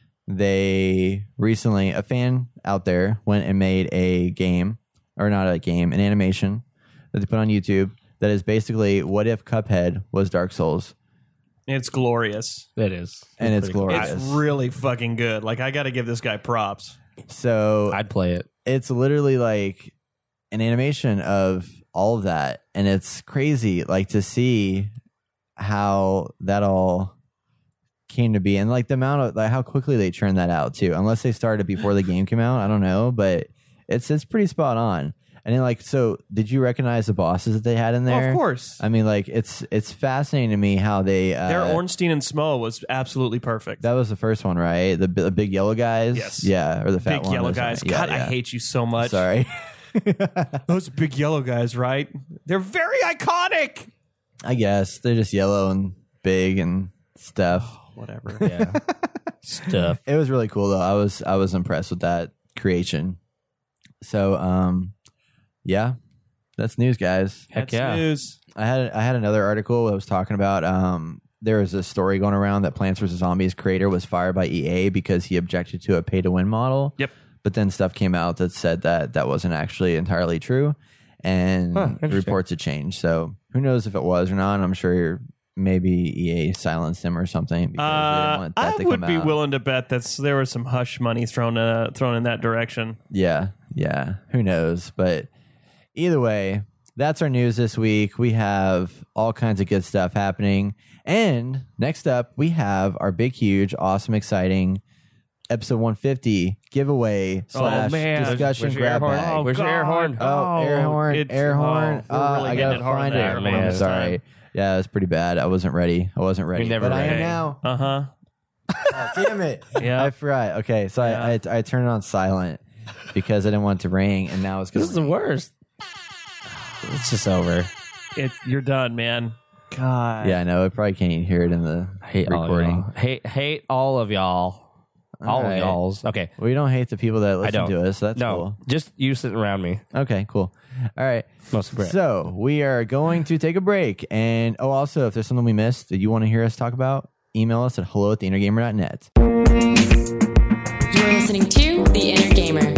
They recently, a fan out there went and made a game, or not a game, an animation that they put on YouTube that is basically what if Cuphead was Dark Souls. It's glorious. It is. And it's pretty cool. glorious. It's really fucking good. Like, I got to give this guy props. So I'd play it. it's literally like an animation of all of that, and it's crazy like to see how that all came to be, and like the amount of like how quickly they churned that out too, unless they started before the game came out. I don't know, but it's it's pretty spot on. And then like, so did you recognize the bosses that they had in Oh, there? of course. I mean, like it's it's fascinating to me how they uh, Their Ornstein and Smo was absolutely perfect. that was the first one, right? The, the big yellow guys, Yes. yeah, or the fat Big one yellow or guys. something. God, Yeah, I yeah. hate you so much. Sorry. Those big yellow guys, right? They're very iconic. I guess they're just yellow and big and stuff. Whatever. Yeah. Stuff. It was really cool though. I was I was impressed with that creation. So um, yeah, that's news, guys. Heck That's yeah. news. I had I had another article that was talking about um, there was a story going around that Plants versus. Zombies creator was fired by E A because he objected to a pay to win model. Yep. But then stuff came out that said that that wasn't actually entirely true, and Huh, the interesting. reports had changed. So who knows if it was or not? I'm sure maybe E A silenced him or something because they didn't Uh, want that I to would come be out. willing to bet that there was some hush money thrown uh, thrown in that direction. Yeah, yeah. Who knows? But either way, that's our news this week. We have all kinds of good stuff happening. And next up, we have our big, huge, awesome, exciting episode one fifty giveaway slash man. discussion Where's your air grab horn? bag. Oh, Where's your air horn? Oh, air horn, it's- air horn. oh, we're Oh, really I getting gotta it hard find on it. air horn I'm this sorry. time. Yeah, it was pretty bad. I wasn't ready. I wasn't ready. never but I am ready. now. Uh huh. Oh, damn it. Yeah. I forgot. Okay, so Yeah. I, I I turned it on silent because I didn't want it to ring, and now it's going This is the worst. It's just over. It, you're done, man. God. Yeah, I know. I probably can't even hear it in the I hate all of recording. y'all. Hate hate all of y'all. All Alright. of y'all's. Okay. We don't hate the people that I listen don't. to us. So that's no, just you sitting around me. cool. Okay, cool. All right. Mostly Brett. So we are going to take a break. And oh, also, if there's something we missed that you want to hear us talk about, email us at hello at the inner gamer dot net. You're listening to The Inner Gamer.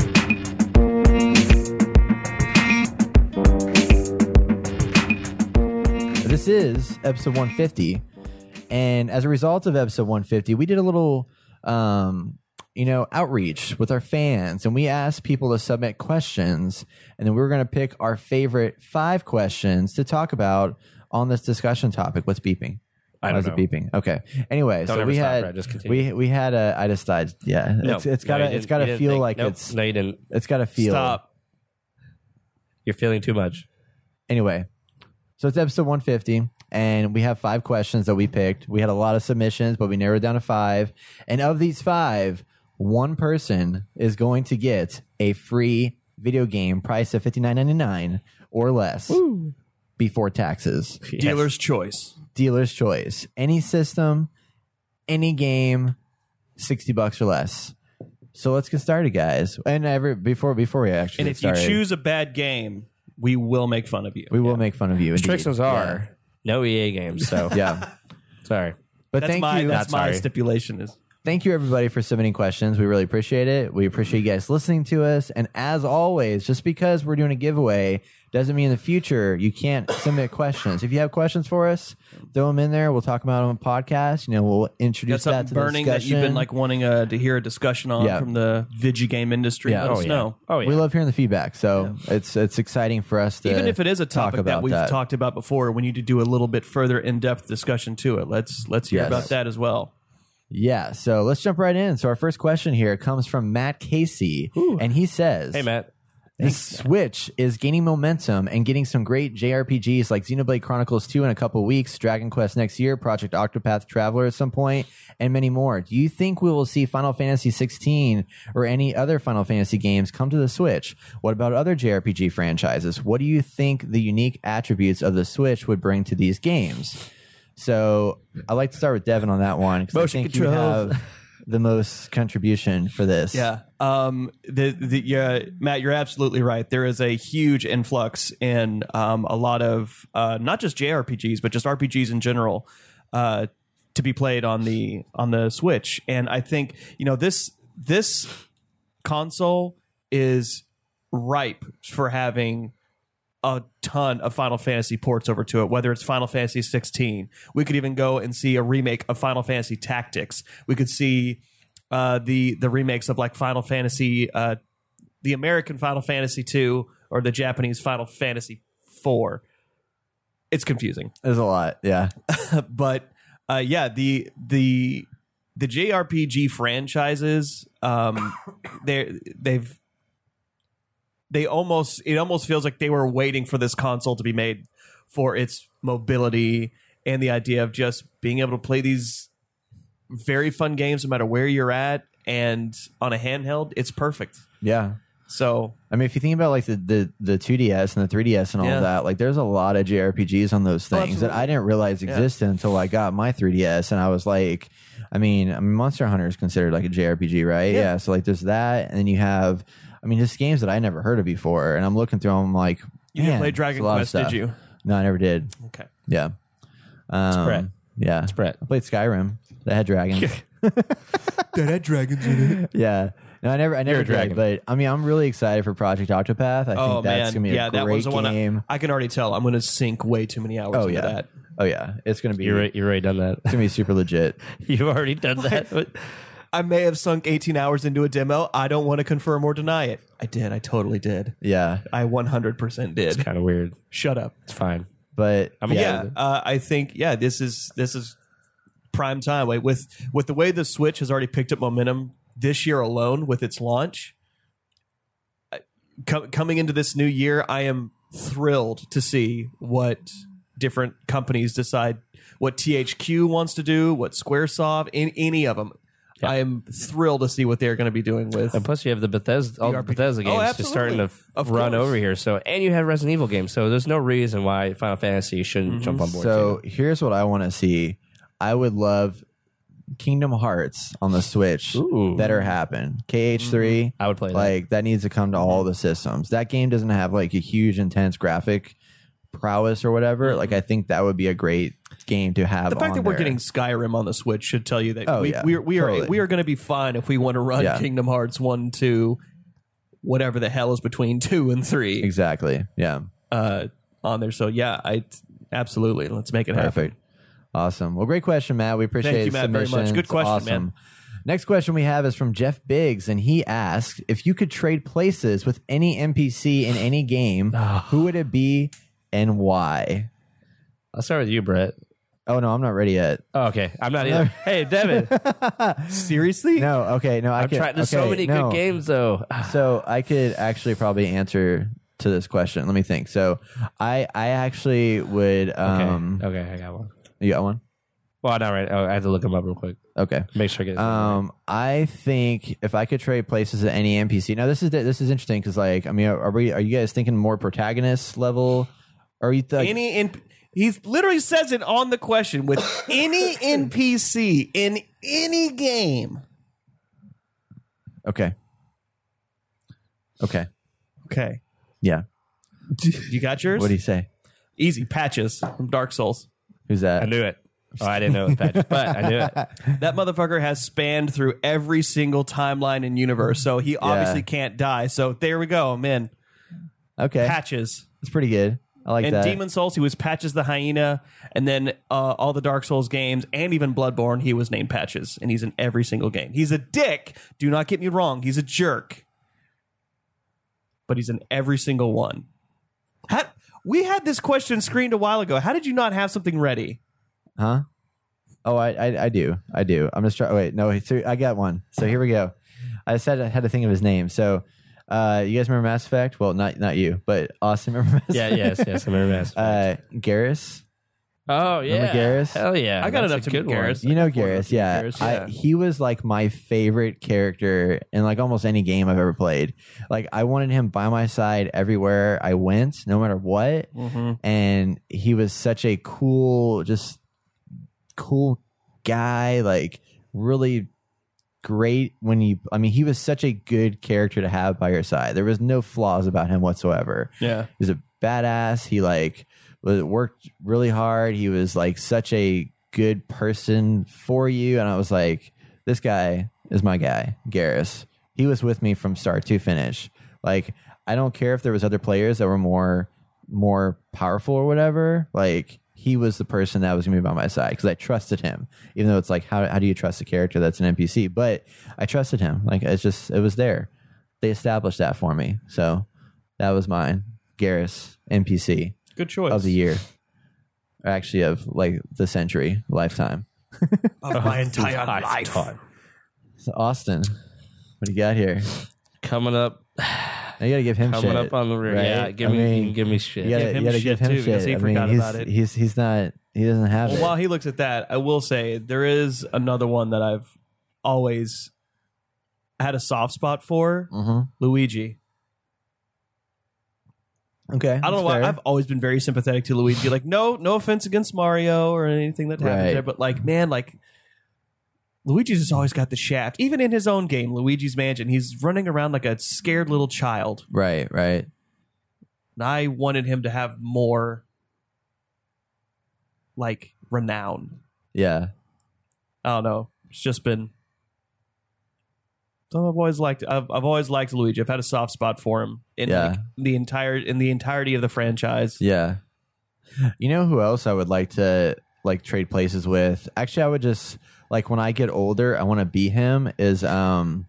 This is episode one fifty. And as a result of episode one fifty, we did a little, um, you know, outreach with our fans. And we asked people to submit questions. And then we were going to pick our favorite five questions to talk about on this discussion topic. What's beeping? I Why don't is know. it beeping? Okay. Anyway, Don't so ever we stop, had Brett. Just continue. we we had a. I just died. Yeah, No, it's it's no, gotta you it's didn't- gotta you didn't feel think- like nope, it's No, you didn't. it's gotta feel. Stop. You're feeling too much. Anyway, so it's episode one fifty, and we have five questions that we picked. We had a lot of submissions, but we narrowed it down to five. And of these five, one person is going to get a free video game priced at fifty-nine ninety-nine or less before taxes. Dealer's choice. Dealer's choice. Any system, any game, sixty bucks or less. So let's get started, guys. And every before before we actually And get if you started, choose a bad game, we will make fun of you. we will make fun of you. indeed. Restrictions are no E A games. So Yeah. yeah. sorry. But That's thank my you. that's Not my sorry. stipulation is Thank you, everybody, for submitting questions. We really appreciate it. We appreciate you guys listening to us. And as always, just because we're doing a giveaway doesn't mean in the future you can't submit questions. If you have questions for us, throw them in there. We'll talk about them on the podcast. You know, we'll got introduce that something to burning the that discussion. you've been like wanting uh, to hear a discussion on Yeah. from the video game industry. Yeah. Let Oh, us yeah. know. Oh yeah. We love hearing the feedback. So it's it's exciting for us to Even if it is a talk topic about that we've that. talked about before, we need to do a little bit further in-depth discussion to it. Let's let's hear Yes. about that as well. Yeah, so let's jump right in. So our first question here comes from Matt Casey, and he says, Hey Matt. The Switch is gaining momentum and getting some great J R P Gs like Xenoblade Chronicles two in a couple weeks, Dragon Quest next year, Project Octopath Traveler at some point, and many more. Do you think we will see Final Fantasy sixteen or any other Final Fantasy games come to the Switch? What about other J R P G franchises? What do you think the unique attributes of the Switch would bring to these games? So I'd like to start with Devin on that one because I Motion think you controls. have the most contribution for this. Yeah. Um, the, the, yeah, Matt, you're absolutely right. There is a huge influx in um, a lot of uh, not just J R P Gs, but just R P Gs in general uh, to be played on the on the Switch. And I think, you know, this this console is ripe for having a ton of Final Fantasy ports over to it, whether it's Final Fantasy sixteen. We could even go and see a remake of Final Fantasy Tactics. We could see uh, the the remakes of like Final Fantasy, uh, the American Final Fantasy two or the Japanese Final Fantasy four. It's confusing. There's a lot. Yeah. But uh, yeah, the the the J R P G franchises, um, they they've they almost it almost feels like they were waiting for this console to be made for its mobility and the idea of just being able to play these very fun games no matter where you're at, and on a handheld, it's perfect. Yeah. So I mean, if you think about like the, the, the two D S and the three D S and all Yeah. of that, like there's a lot of J R P Gs on those Oh, things that absolutely. I didn't realize existed until I got my three D S, and I was like, I mean, I mean, Monster Hunter is considered like a J R P G, right? Yeah. Yeah. So like there's that, and then you have, I mean, just games that I never heard of before, and I'm looking through them, I'm like, you didn't man, play it's Dragon a lot of Quest, did stuff. you? No, I never did. Okay. Yeah. Um, Brett. Yeah. It's Brett. I played Skyrim. That had dragons. That had dragons in it. Yeah. No, I never, I never You're a did. dragon. But I mean, I'm really excited for Project Octopath. I oh think that's man, gonna be a yeah, great that was the one. game. I, I can already tell. I'm going to sink way too many hours oh into yeah, that. oh yeah, it's gonna be. You're right, you're already done that. It's gonna be super legit. You've already done that. I may have sunk eighteen hours into a demo. I don't want to confirm or deny it. I did. I totally did. Yeah, I one hundred percent did. It's kind of weird. Shut up. It's fine. but I'm yeah, Yeah, uh, I think yeah, this is this is prime time. Like with with the way the Switch has already picked up momentum this year alone with its launch. I- co- coming into this new year, I am thrilled to see what different companies decide, what T H Q wants to do, what SquareSoft, in any of them. Yeah. I am thrilled to see what they're going to be doing with. And plus, you have the Bethesda, all the R P G. Bethesda Oh, games just starting to f- Of run course. over here. So, and you have Resident Evil games. So, there's no reason why Final Fantasy shouldn't jump on board. so too. here's what I want to see. I would love Kingdom Hearts on the Switch. Ooh. Better happen. K H three. I would play that. Like that needs to come to all the systems. That game doesn't have like a huge intense graphic prowess or whatever. Like I think that would be a great game to have. The fact on that we're there. getting Skyrim on the Switch should tell you that Oh, we, yeah, we are we are totally. we are going to be fine if we want to run Yeah. Kingdom Hearts one, two, whatever the hell is between two and three exactly. Yeah. uh, on there. So yeah, I absolutely let's make it happen. Perfect. Awesome. Well, great question, Matt. We appreciate Thank you, the Matt, very much. submission. Good It's question, awesome. man. Next question we have is from Jeff Biggs, and he asked if you could trade places with any N P C in any game, who would it be and why? I'll start with you, Brett. Oh no, I'm not ready yet. Oh, okay. I'm not either. Hey, Devin. Seriously? No, okay, no, I I'm could. trying. There's okay, so many no. good games, though. So I could actually probably answer to this question. Let me think. So I I actually would. Okay. Um, okay, I got one. You got one? Well, not right. Oh, I have to look them up real quick. Okay. Make sure I get his name Um, I think if I could trade places at any N P C. Now this is this is interesting because like I mean, are we are you guys thinking more protagonist level? Or are you th- Any in he literally says it on the question with any N P C in any game. Okay. Okay. Okay, Yeah. you got yours? What do you say? Easy Patches from Dark Souls. Who's that? I knew it. Oh, I didn't know it was Patrick, but I knew it. That motherfucker has spanned through every single timeline and universe, so he obviously can't die. So there we go. I'm in. Okay. Patches. It's pretty good. I like And that. Demon Souls, he was Patches the Hyena. And then uh, all the Dark Souls games and even Bloodborne, he was named Patches. And he's in every single game. He's a dick. Do not get me wrong. He's a jerk. But he's in every single one. How, we had this question screened a while ago. How did you not have something ready? Huh? Oh, I, I I do. I do. I'm just trying. Wait, no. So I got one. So here we go. I said I had to think of his name. So, uh, you guys remember Mass Effect? Well, not not you, but Austin. Remember Mass Yeah, Effect? yes, yes. I remember Mass Effect. Uh, Garrus. Oh, yeah. Remember Garrus? Hell yeah. I got That's enough a to good beat one. Garrus. You know Afford Garrus, to yeah. Garrus, I, yeah. he was like my favorite character in like almost any game I've ever played. Like I wanted him by my side everywhere I went, no matter what. Mm-hmm. And he was such a cool, just cool guy. Like really great when you. I mean, he was such a good character to have by your side. There was no flaws about him whatsoever. Yeah. He was a badass. He like was worked really hard. He was like such a good person for you. And I was like, this guy is my guy, Garrus. He was with me from start to finish. Like, I don't care if there was other players that were more more powerful or whatever. Like, he was the person that was gonna be by my side because I trusted him. Even though it's like, how how do you trust a character that's an N P C? But I trusted him. Like, it's just it was there. They established that for me. So that was mine. Garrus, N P C Good choice. of the year. Or actually of like the century, lifetime. Of my entire life. Lifetime. So Austin, what do you got here? Coming up, Now you gotta give him coming shit. up on the rear. right? Yeah, give I me, mean, give me shit. You gotta, Give him you gotta give shit, him too, because shit. he I mean, forgot he's, about it. he's he's not he doesn't have Well, it. while he looks at that, I will say there is another one that I've always had a soft spot for. Mhm. Luigi. Okay, I don't know why. I've always been very sympathetic to Luigi. Like, no, no offense against Mario or anything that happens Right. there, but like, man, like, Luigi's just always got the shaft. Even in his own game, Luigi's Mansion, he's running around like a scared little child. right, right. And I wanted him to have more, like, renown. Yeah, I don't know. It's just been So I've always liked I've, I've always liked Luigi. I've had a soft spot for him in Yeah. like the entire in the entirety of the franchise. Yeah. You know who else I would like to like trade places with? Actually, I would just like when I get older, I want to be him. Is um,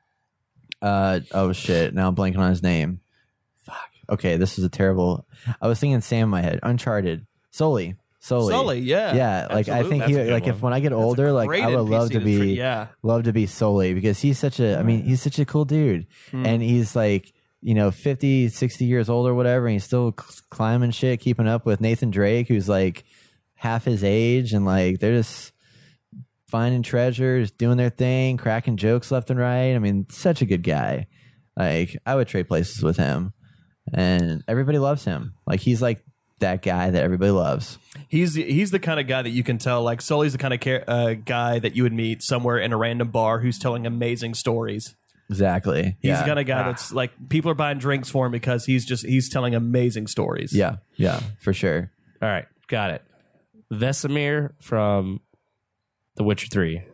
uh oh shit! Now I'm blanking on his name. Fuck. Okay, this is a terrible. I was thinking Sam in my head. Uncharted. Sully. Sully. Sully, yeah, Yeah, like I absolutely. think That's he a good like if one. when I get older, like great I would N P love C to to be treat, yeah. love to be Sully because he's such a. I mean, he's such a cool dude, Hmm. and he's like. You know, fifty, sixty years old or whatever, and he's still c- climbing shit, keeping up with Nathan Drake, who's like half his age, and like they're just finding treasures, doing their thing, cracking jokes left and right. I mean, such a good guy. Like, I would trade places with him, and everybody loves him. Like, he's like that guy that everybody loves. He's he's the kind of guy that you can tell. Like Sully's the kind of car- uh, guy that you would meet somewhere in a random bar who's telling amazing stories. Exactly. He's yeah. the kind of guy that's like people are buying drinks for him because he's just he's telling amazing stories. Yeah, yeah, for sure. All right, got it. Vesemir from The Witcher three.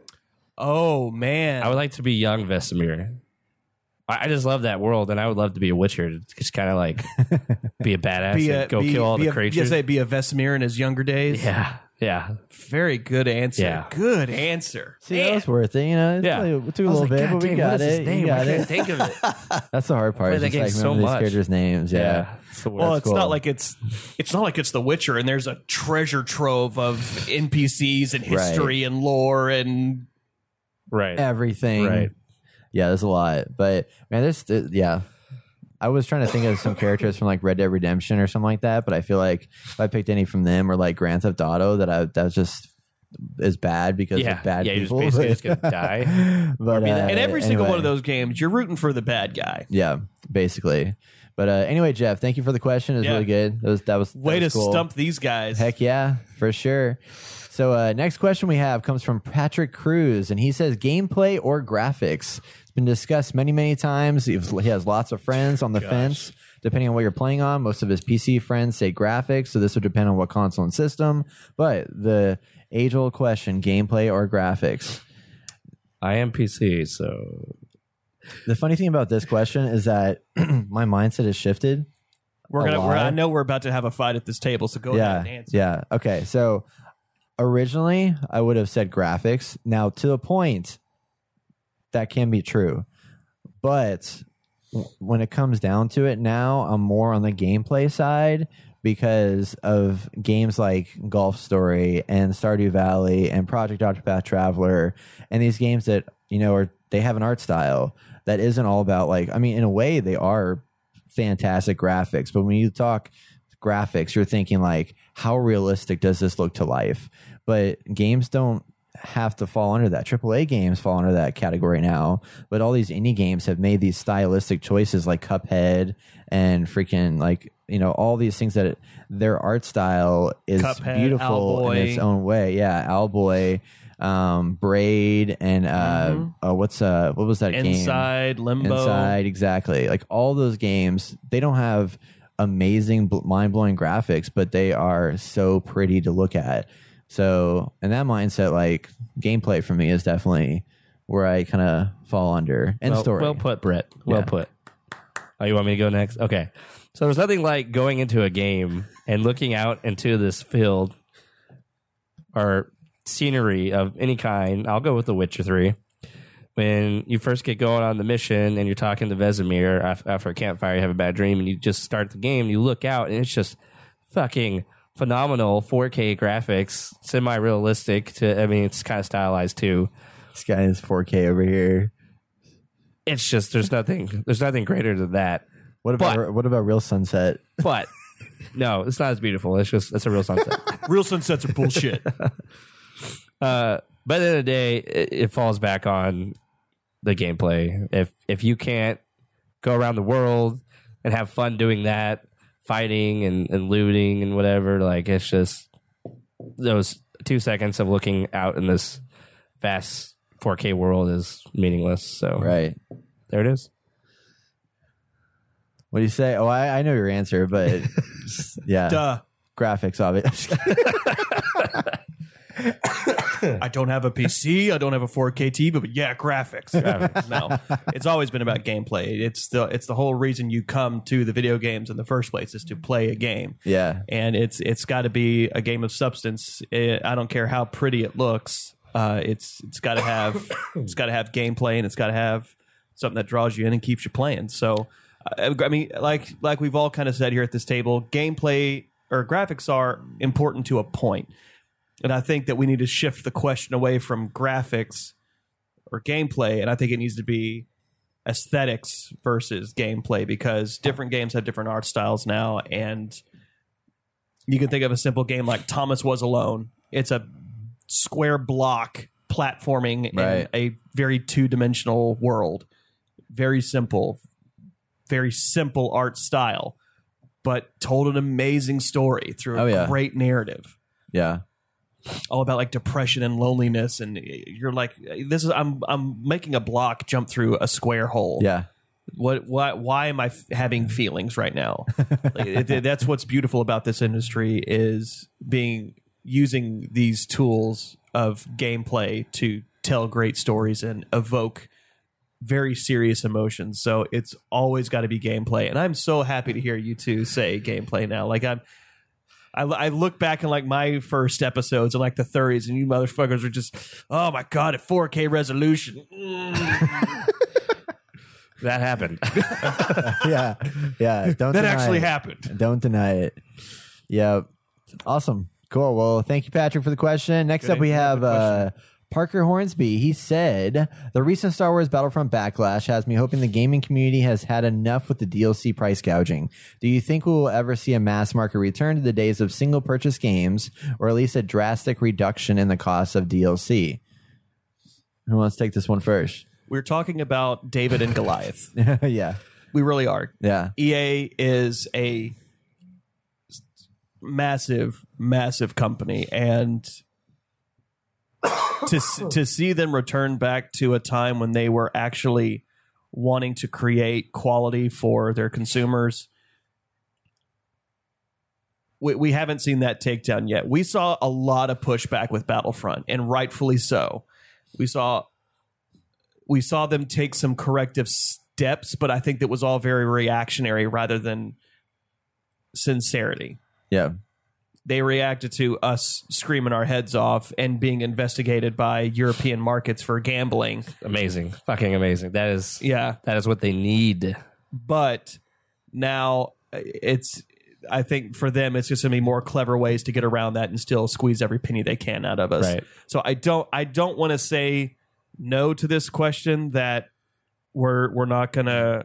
Oh man. I would like to be young Vesemir. I I just love that world, and I would love to be a Witcher. Just kind of like be a badass be and a, go be, kill all be the a, creatures. Yes, say be a Vesemir in his younger days. Yeah, yeah. Very good answer. Yeah. Good answer. See, that was worth it. You know, it Yeah. took- it took a I was little like, bit, God but we damn, got what is his it. name? You I got couldn't it. think of it. That's the hard part. Play Is that just game like so remember these much. characters' names. Yeah. Yeah. It's the Well, worst. it's cool. not like it's it's not like it's The Witcher and there's a treasure trove of N P Cs and history and lore and Right. Everything. Right. Yeah, there's a lot. But man, there's th- yeah. I was trying to think of some characters from like Red Dead Redemption or something like that, but I feel like if I picked any from them or like Grand Theft Auto, that I that was just is bad because Yeah. of bad Yeah, you're just people. basically just gonna die. But uh, in every single anyway. one of those games, you're rooting for the bad guy. Yeah, basically. But uh, anyway, Jeff, thank you for the question. It was Yeah. really good. That was that was that Way to was cool. stump these guys. Heck yeah, for sure. So uh, next question we have comes from Patrick Cruz, and he says gameplay or graphics. It's been discussed many, many times. He has lots of friends on the fence, depending on what you're playing on. Most of his P C friends say graphics, so this would depend on what console and system. But the age-old question, gameplay or graphics? I am P C, so The funny thing about this question is that my mindset has shifted. We're a gonna. We're, lot. I know we're about to have a fight at this table, so go yeah, ahead and answer. Yeah. Okay. So originally I would have said graphics. Now to the point that can be true. But w- when it comes down to it now, I'm more on the gameplay side because of games like Golf Story and Stardew Valley and Project Octopath Traveler and these games that, you know, are they have an art style that isn't all about like, I mean, in a way they are fantastic graphics, but when you talk graphics, you're thinking like, how realistic does this look to life? But games don't have to fall under that. triple A games fall under that category now, but all these indie games have made these stylistic choices like Cuphead and freaking like, you know, all these things that it, their art style is Cuphead, beautiful Owlboy. in its own way. Yeah, Owlboy, um, Braid, and uh, uh, what's uh, what was that game? Inside, Limbo. Inside, exactly. Like all those games, they don't have amazing, bl- mind-blowing graphics, but they are so pretty to look at. So, in that mindset, like gameplay for me is definitely where I kind of fall under. And well, story. well put, Brett. Well Yeah. put. Oh, you want me to go next? Okay. So there's nothing like going into a game and looking out into this field or scenery of any kind. I'll go with The Witcher three. When you first get going on the mission and you're talking to Vesemir af- after a campfire, you have a bad dream, and you just start the game, and you look out, and it's just fucking phenomenal four K graphics, semi-realistic. To I mean, it's kind of stylized too. This guy is four K over here. It's just there's nothing there's nothing greater than that. What about But- what about Real Sunset? But no, it's not as beautiful. It's just it's a real sunset. Real sunsets are bullshit. uh, but at the end of the day, it, it falls back on the gameplay. If if you can't go around the world and have fun doing that, fighting and, and looting and whatever, like it's just those two seconds of looking out in this vast four K world is meaningless. So Right. there it is. What do you say? Oh, I, I know your answer, but yeah, Duh. graphics of it. I don't have a P C, I don't have a four K T V, but yeah, graphics. No, it's always been about gameplay. It's the it's the whole reason you come to the video games in the first place is to play a game. Yeah. And it's it's got to be a game of substance. It, I don't care how pretty it looks. Uh, it's it's got to have it's got to have gameplay, and it's got to have something that draws you in and keeps you playing. So, uh, I mean, like like we've all kind of said here at this table, gameplay or graphics are important to a point. And I think that we need to shift the question away from graphics or gameplay, and I think it needs to be aesthetics versus gameplay, because different games have different art styles now, and you can think of a simple game like Thomas Was Alone. It's a square block platforming Right. in a very two-dimensional world. Very simple, very simple art style, but told an amazing story through a Oh, yeah. great narrative. Yeah. All about like depression and loneliness, and you're like, this is I'm I'm making a block jump through a square hole. Yeah. What why why am I f- having feelings right now? Like, it, it- that's what's beautiful about this industry, is being using these tools of gameplay to tell great stories and evoke very serious emotions. So it's always got to be gameplay, and I'm so happy to hear you two say gameplay now. Like I'm. I, I look back in like my first episodes in like the thirties, and you motherfuckers are just, oh my god, at four K resolution. Mm. That happened. Yeah. Yeah. Don't That deny actually it. happened. Don't deny it. Yeah. Awesome. Cool. Well, thank you, Patrick, for the question. Next Good up, we answer. have Good question. uh, Parker Hornsby. He said, the recent Star Wars Battlefront backlash has me hoping the gaming community has had enough with the D L C price gouging. Do you think we will ever see a mass market return to the days of single purchase games, or at least a drastic reduction in the cost of D L C? Who wants to take this one first? We're talking about David and Goliath. Yeah. We really are. Yeah. E A is a massive, massive company, and to s- to see them return back to a time when they were actually wanting to create quality for their consumers, we, we haven't seen that takedown yet. We saw a lot of pushback with Battlefront, and rightfully so. We saw we saw them take some corrective steps, but I think that was all very reactionary rather than sincerity. Yeah. They reacted to us screaming our heads off and being investigated by European markets for gambling. Amazing. Fucking amazing. That is Yeah. that is what they need. But now it's, I think for them, it's just going to be more clever ways to get around that and still squeeze every penny they can out of us. Right. So I don't, I don't want to say no to this question that we're, we're not going to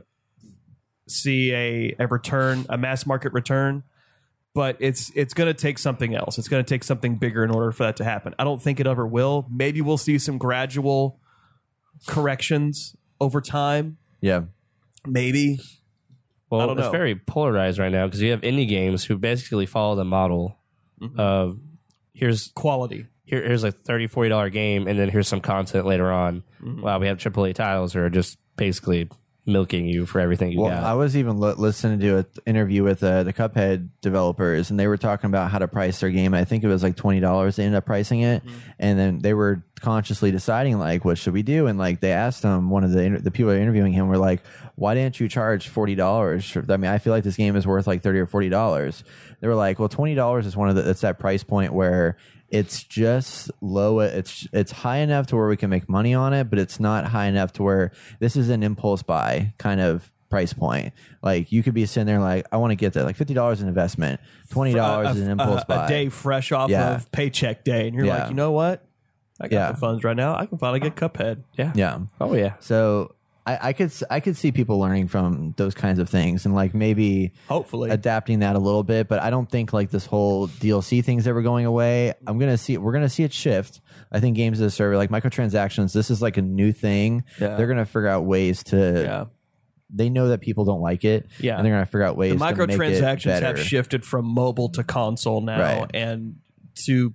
see a, a return, a mass market return. But it's it's going to take something else. It's going to take something bigger in order for that to happen. I don't think it ever will. Maybe we'll see some gradual corrections over time. Yeah. Maybe. Well, I don't it's know. very polarized right now because you have indie games who basically follow the model of here's Quality. here, here's a thirty dollars, forty dollars game, and then here's some content later on. Wow, we have triple A titles that are just basically milking you for everything you Well, got. I was even li- listening to an interview with uh, the Cuphead developers, and they were talking about how to price their game. I think it was like twenty dollars. They ended up pricing it, and then they were consciously deciding like, what should we do? And like they asked him, one of the inter- the people that were interviewing him were like, why didn't you charge forty dollars? I mean, I feel like this game is worth like thirty or forty dollars. They were like, well, twenty dollars is one of the it's that price point where it's just low. It's it's high enough to where we can make money on it, but it's not high enough to where this is an impulse buy kind of price point. Like you could be sitting there like, I want to get that. Like fifty dollars an investment, twenty dollars A- is an a- impulse a, buy. A day fresh off Yeah. of paycheck day. And you're Yeah. like, you know what? I got Yeah. the funds right now. I can finally get Cuphead. yeah. Yeah. Oh, yeah. So I, I could I could see people learning from those kinds of things and like maybe Hopefully. adapting that a little bit. But I don't think like this whole D L C thing's ever going away. I'm gonna see we're gonna see it shift. I think games as a service, like microtransactions, this is like a new thing. Yeah. They're gonna figure out ways to. yeah. They know that people don't like it. Yeah. and they're gonna figure out ways. The to make it microtransactions better. have shifted from mobile to console now, Right. and to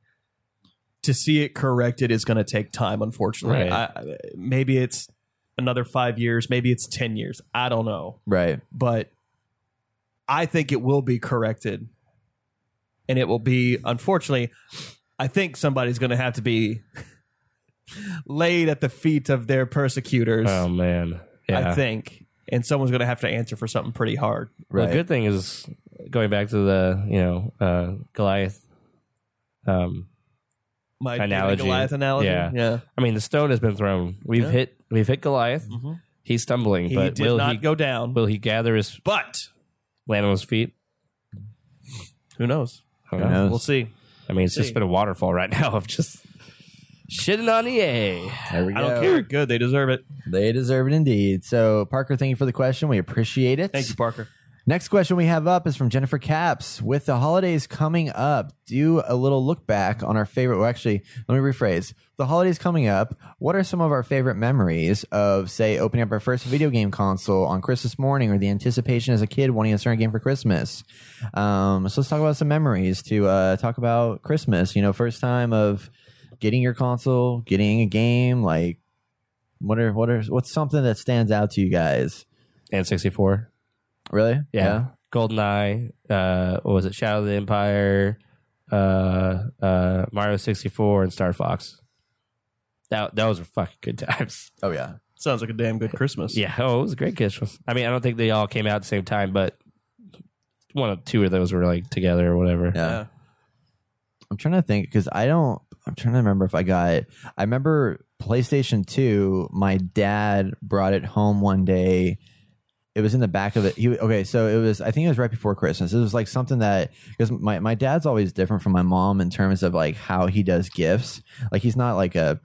to see it corrected is going to take time. Unfortunately, Right. I, maybe it's another five years, maybe it's ten years. I don't know, Right. but I think it will be corrected, and it will be unfortunately. I think somebody's going to have to be laid at the feet of their persecutors. Oh man, yeah. I think, and someone's going to have to answer for something pretty hard. Well, Right. the good thing is going back to the you know uh, Goliath. Um, My Analogy. David Goliath analogy. Yeah. yeah. I mean, the stone has been thrown. We've Yeah. hit we've hit Goliath. He's stumbling, He but did will not he go down. will he gather his But land on his feet? who knows? I don't Who know. knows? We'll see. I mean, it's See. just been a waterfall right now of just shitting on E A. There we I go. don't care. Good. They deserve it. They deserve it indeed. So, Parker, thank you for the question. We appreciate it. Thank you, Parker. Next question we have up is from Jennifer Caps. With the holidays coming up, do a little look back on our favorite. Well, actually, let me rephrase. The holidays coming up, what are some of our favorite memories of, say, opening up our first video game console on Christmas morning, or the anticipation as a kid wanting a certain game for Christmas? Um, so let's talk about some memories to uh, talk about Christmas. You know, first time of getting your console, getting a game. Like, what are what are what's something that stands out to you guys? And sixty-four. Really? Yeah. GoldenEye, uh, what was it? Shadow of the Empire, uh, uh, Mario sixty-four, and Star Fox. That those were fucking good times. Oh yeah. Sounds like a damn good Christmas. Yeah. Oh, it was a great Christmas. I mean, I don't think they all came out at the same time, but one or two of those were like together or whatever. Yeah. Yeah. I'm trying to think because I don't. I'm trying to remember if I got. I remember PlayStation two. My dad brought it home one day. It was in the back of it. He okay, so it was. I think it was right before Christmas. It was like something that because my my dad's always different from my mom in terms of like how he does gifts. Like he's not like a.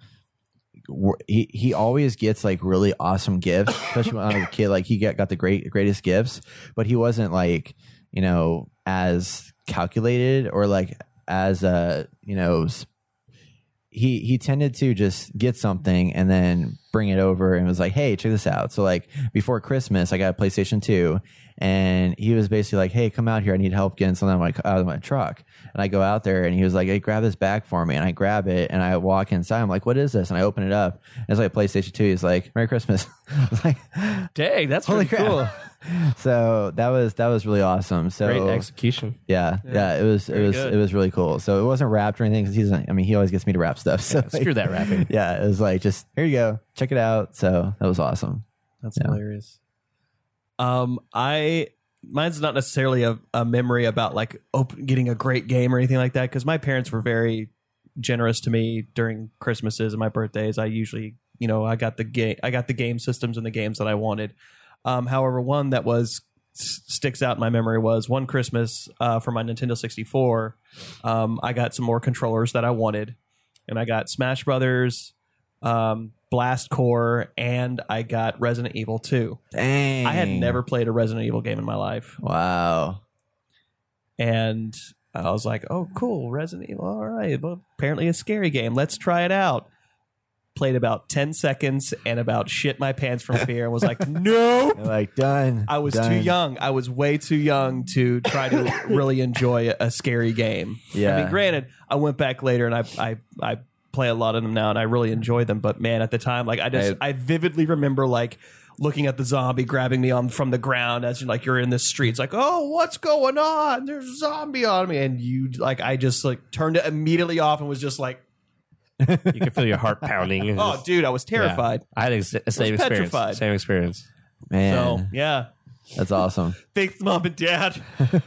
He he always gets like really awesome gifts, especially when I was a kid. Like he got got the great greatest gifts, but he wasn't like you know as calculated or like as uh you know. He he tended to just get something and then bring it over and was like, hey, check this out. So like before Christmas, I got a PlayStation two and he was basically like, hey, come out here. I need help getting something out of my, out of my truck. And I go out there and he was like, hey, grab this bag for me. And I grab it and I walk inside. I'm like, what is this? And I open it up. And it's like a PlayStation two. He's like, Merry Christmas. I was like, Dang, that's holy really crap. cool. So that was that was really awesome. So Great execution. yeah, yeah, it was it Very was good. it was really cool. So it wasn't wrapped or anything because he's I mean he always gets me to wrap stuff. So Yeah, screw that wrapping. Yeah, it was like just here you go, check it out. So that was awesome. That's Yeah. hilarious. Um, I mine's not necessarily a, a memory about like open, getting a great game or anything like that because my parents were very generous to me during Christmases and my birthdays. I usually, you know, I got the game, I got the game systems and the games that I wanted. Um, however, one that was s- sticks out in my memory was one Christmas uh, for my Nintendo sixty-four. Um, I got some more controllers that I wanted, and I got Smash Brothers, um, Blast Core, and I got Resident Evil two. Dang, I had never played a Resident Evil game in my life, Wow. and I was like, "Oh, cool, Resident Evil! All right, well, apparently a scary game. Let's try it out." Played about ten seconds and about shit my pants from fear and was like, "No." You're like done. I was done. too young. I was way too young to try to really enjoy a, a scary game. I Yeah. mean, granted, I went back later and I I I play a lot of them now and I really enjoy them. But man, at the time, like I just I, vividly remember like looking at the zombie grabbing me on from the ground as you like you're in the streets, like, oh, what's going on? There's a zombie on me, and you like I just like turned it immediately off and was just like, You can feel your heart pounding. oh, dude, I was terrified. Yeah. I had ex- the same experience. petrified. Same experience. Man, So yeah, that's awesome. thanks, mom and dad.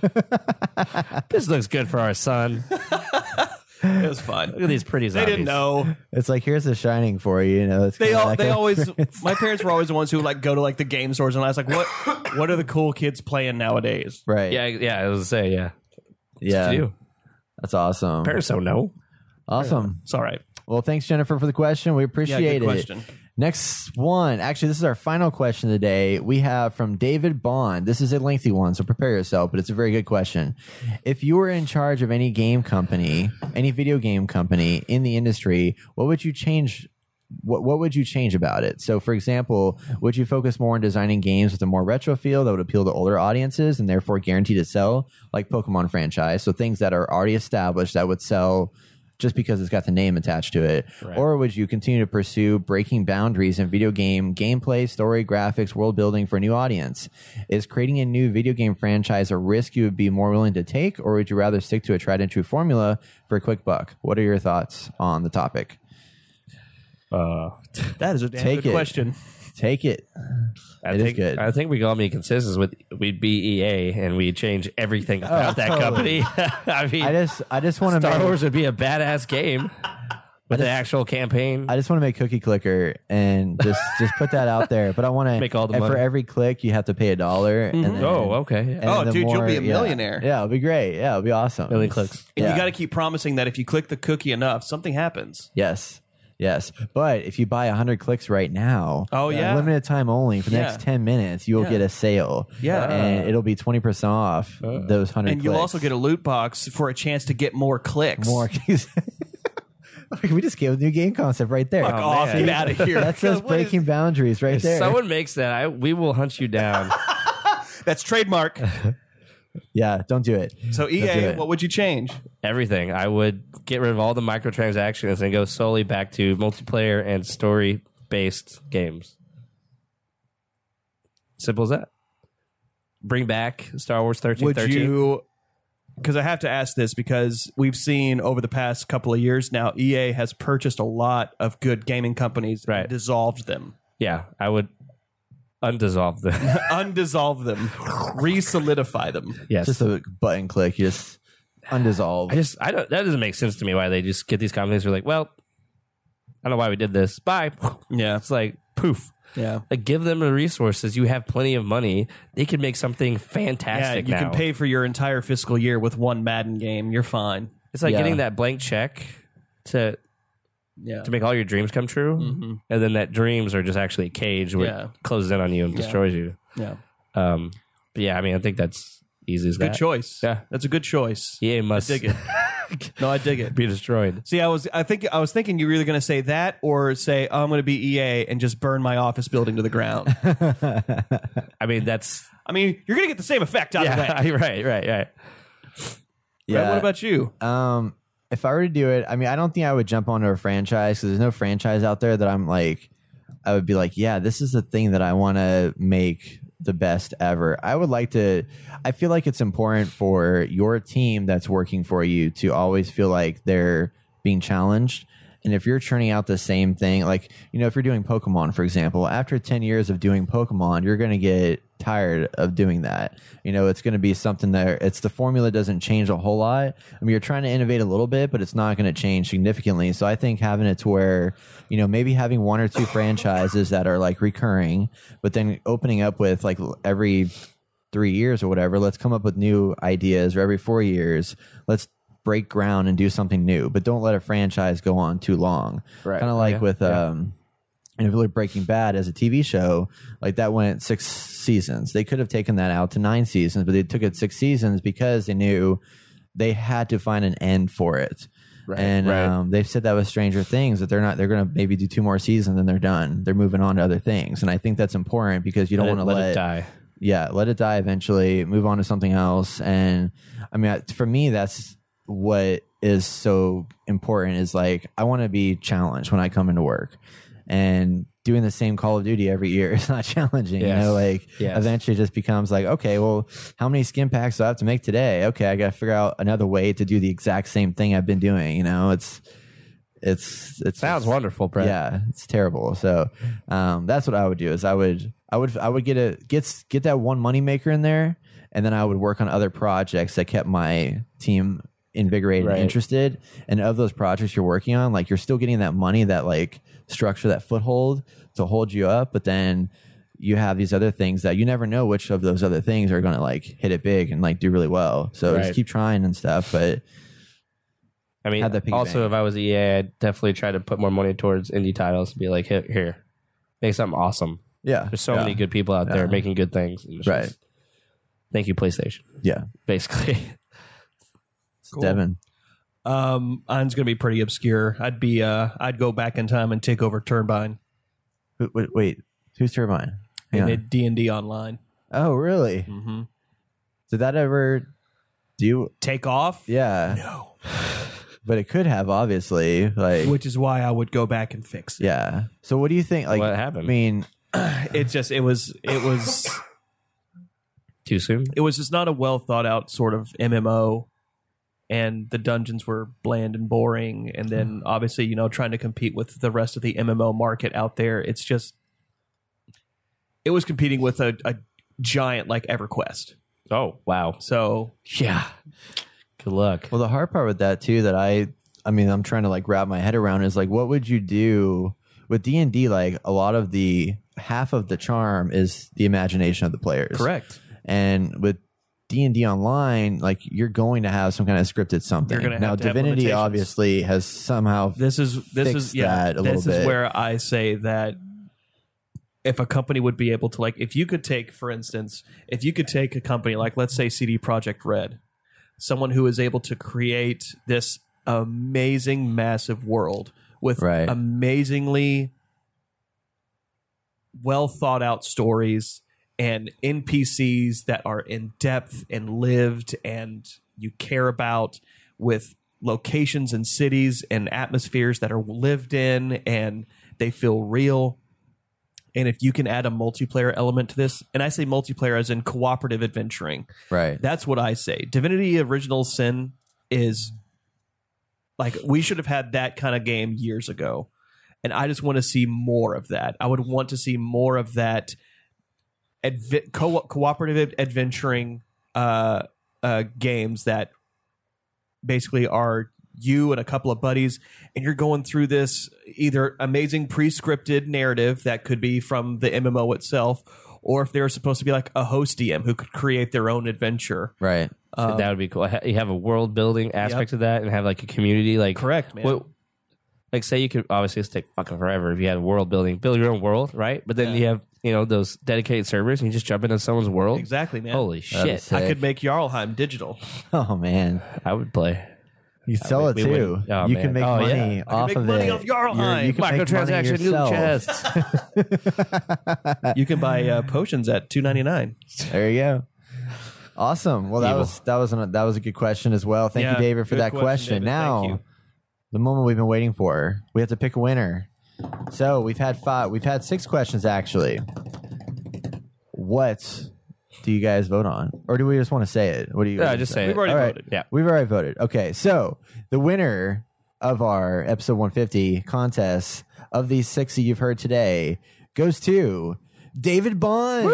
This looks good for our son. It was fun. Look at these pretty They zombies. didn't know. It's like here's the Shining for you. You know, it's They kinda all like they a- always my parents were always the ones who like go to like the game stores and I was like, what what are the cool kids playing nowadays? right. Yeah, yeah. I was gonna say, yeah. yeah. You. That's awesome. Parents don't know. Awesome. It's all right. Well, thanks Jennifer for the question. We appreciate Yeah, good it. question. Next one. Actually, this is our final question of the day. We have from David Bond. This is a lengthy one, so prepare yourself, but it's a very good question. If you were in charge of any game company, any video game company in the industry, what would you change? What, what would you change about it? So, for example, would you focus more on designing games with a more retro feel that would appeal to older audiences and therefore guaranteed to sell, like Pokemon franchise? So things that are already established that would sell just because it's got the name attached to it? Right. Or would you continue to pursue breaking boundaries in video game gameplay, story, graphics, world building for a new audience? Is creating a new video game franchise a risk you would be more willing to take, or would you rather stick to a tried and true formula for a quick buck? What are your thoughts on the topic? Uh, That is a damn Take good it. question. Take it. I It is think good. I think we all be consensus with we'd be E A and we'd change everything about that totally. company. I mean, I just I just want to Star make Wars would be a badass game with an actual campaign. I just want to make Cookie Clicker and just just put that out there. But I want to Make all the and for money. every click you have to pay a dollar. And then, oh, okay. and Yeah. Oh, the dude, you'll be a yeah. millionaire. Yeah, it'll be great. Yeah, it'll be awesome. Million clicks. And Yeah. you got to keep promising that if you click the cookie enough, something happens. Yes. Yes. But if you buy one hundred clicks right now, Oh, uh, yeah. limited time only for the Yeah. next ten minutes, you'll Yeah. get a sale. Yeah. And it'll be twenty percent off those one hundred And you'll clicks. also get a loot box for a chance to get more clicks. more. We just gave a new game concept right there. Fuck Oh, off. man. Get out of here. That says What is- breaking boundaries right If there. someone makes that, I, we will hunt you down. That's trademark. yeah, don't do it. So E Don't do A, it. what would you change? Everything. I would get rid of all the microtransactions and go solely back to multiplayer and story based games. Simple as that. Bring back Star Wars thirteen Would thirteen. you? Because I have to ask this because we've seen over the past couple of years now, E A has purchased a lot of good gaming companies Right. and dissolved them. Yeah, I would undissolve them. Undissolve them, re-solidify them. yes. Just a button click. You just undissolve. I just I don't that doesn't make sense to me why they just get these companies who are like, well, I don't know why we did this. Bye. Yeah, It's like poof. yeah. Like give them the resources. You have plenty of money. They can make something Yeah, fantastic you now. can pay for your entire fiscal year with one Madden game. You're fine. It's like Yeah. getting that blank check to Yeah. to make all your dreams come true, and then that dreams are just actually a cage where Yeah. it closes in on you and destroys you. Yeah. Um, but yeah, I mean, I think that's easy as Good that. choice. Yeah. That's a good choice. E A must Dig it. No, I dig it. be destroyed. See, I was, I think, I was thinking you were either going to say that or say oh, I'm going to be E A and just burn my office building to the ground. I mean, that's I mean, you're going to get the same effect out of that. yeah, right, right, right. Brett, what about you? Um, if I were to do it, I mean, I don't think I would jump onto a franchise because there's no franchise out there that I'm like, I would be like, yeah, this is the thing that I want to make the best ever. I would like to, I feel like it's important for your team that's working for you to always feel like they're being challenged. And if you're churning out the same thing, like, you know, if you're doing Pokemon, for example, after ten years of doing Pokemon, you're going to get tired of doing that. You know, it's going to be something that it's the formula doesn't change a whole lot. I mean, you're trying to innovate a little bit, but it's not going to change significantly. So I think having it to where, you know, maybe having one or two franchises that are like recurring, but then opening up with like every three years or whatever, let's come up with new ideas, or every four years, let's break ground and do something new, but don't let a franchise go on too long. Right. Kind of like Yeah. with Yeah. um and if you look Breaking Bad as a T V show, like that went six seasons. They could have taken that out to nine seasons, but they took it six seasons because they knew they had to find an end for it. Right, and right. Um, they've said that with Stranger Things that they're not they're going to maybe do two more seasons and they're done. They're moving on to other things, and I think that's important because you don't Let, want it, to let let it die. yeah, let it die eventually, move on to something else. And I mean, for me, that's what is so important is like, I want to be challenged when I come into work, and doing the same Call of Duty every year is not challenging. Yes. You know, like Yes. eventually it just becomes like, okay, well, how many skin packs do I have to make today? Okay, I got to figure out another way to do the exact same thing I've been doing. You know, it's, it's, it Sounds wonderful, Brett. Yeah, it's terrible. So um, that's what I would do. Is I would I would I would get a get get that one money maker in there, and then I would work on other projects that kept my team invigorated Right. and interested. And of those projects you're working on, like you're still getting that money, that like structure, that foothold to hold you up, but then you have these other things that you never know which of those other things are going to like hit it big and like do really well. So Right. just keep trying and stuff. But I mean, Have that piggy also, bank. if I was E A, I'd definitely try to put more money towards indie titles and be like, here, here make something awesome. yeah, There's so yeah, many good people out there Yeah. making good things. And it's Right. just, thank you, PlayStation. yeah. Basically. Cool. Devin. Um, mine's going to be pretty obscure. I'd be, uh, I'd go back in time and take over Turbine Wait, wait, wait. Who's Turbine? Hang in on. a D and D online. Oh, really? Mm-hmm. Did that ever do? Take off? Yeah. No. but it could have, obviously. Like, which is why I would go back and fix it. yeah. So what do you think? Like, What happened? I mean, It just it was it was Too soon? it was just not a well thought out sort of M M O, and the dungeons were bland and boring, and then obviously, you know, trying to compete with the rest of the M M O market out there, it's just it was competing with a, a giant like EverQuest. Oh, wow. So Yeah. Good luck. well, the hard part with that too, that I, I mean, I'm trying to like wrap my head around is like, what would you do with D and D? Like, a lot of the half of the charm is the imagination of the players. correct. And with D and D Online, like, you're going to have some kind of scripted something. You're gonna have now, to have Divinity limitations. obviously has somehow This is this fix is yeah. that a little This is bit. where I say that if a company would be able to, like, if you could take, for instance, if you could take a company like, let's say, C D Projekt Red, someone who is able to create this amazing, massive world with Right. amazingly well thought out stories and N P Cs that are in depth and lived and you care about, with locations and cities and atmospheres that are lived in and they feel real. And if you can add a multiplayer element to this, and I say multiplayer as in cooperative adventuring, right. that's what I say. Divinity Original Sin is like, we should have had that kind of game years ago. And I just want to see more of that. I would want to see more of that adv- co- cooperative adventuring uh, uh, games that basically are you and a couple of buddies, and you're going through this either amazing pre-scripted narrative that could be from the M M O itself, or if they're supposed to be like a host D M who could create their own adventure. Right. Um, that would be cool. Ha- You have a world building aspect of that and have like a community. Like, Correct, man. What, like, say you could obviously it's take fucking forever if you had world building, build your own world, right? But then Yeah. you have, you know, those dedicated servers and you just jump into someone's world. Exactly, man. Holy That'd be shit. sick. I could make Jarlheim digital. Oh, man. I would play. You sell we- it we too. wouldn't- oh, you man. can make Oh, money yeah. I can off make of money it. off Jarlheim. You're- You can make money Microtransaction, new yourself. chests. You can buy uh, potions at two ninety-nine. There you go. Awesome. Well, that Evil. was that was an, that was a good question as well. Thank Yeah, you, David, for good that question, question. David. Now, Thank you. the moment we've been waiting for. We have to pick a winner. So we've had five. We've had six questions actually. What do you guys vote on, or do we just want to say it? What do you? Yeah, guys just say? say it. We've already All right. voted. Yeah. We've already voted. Okay, so the winner of our episode one fifty contest of these six that you've heard today goes to David Bond.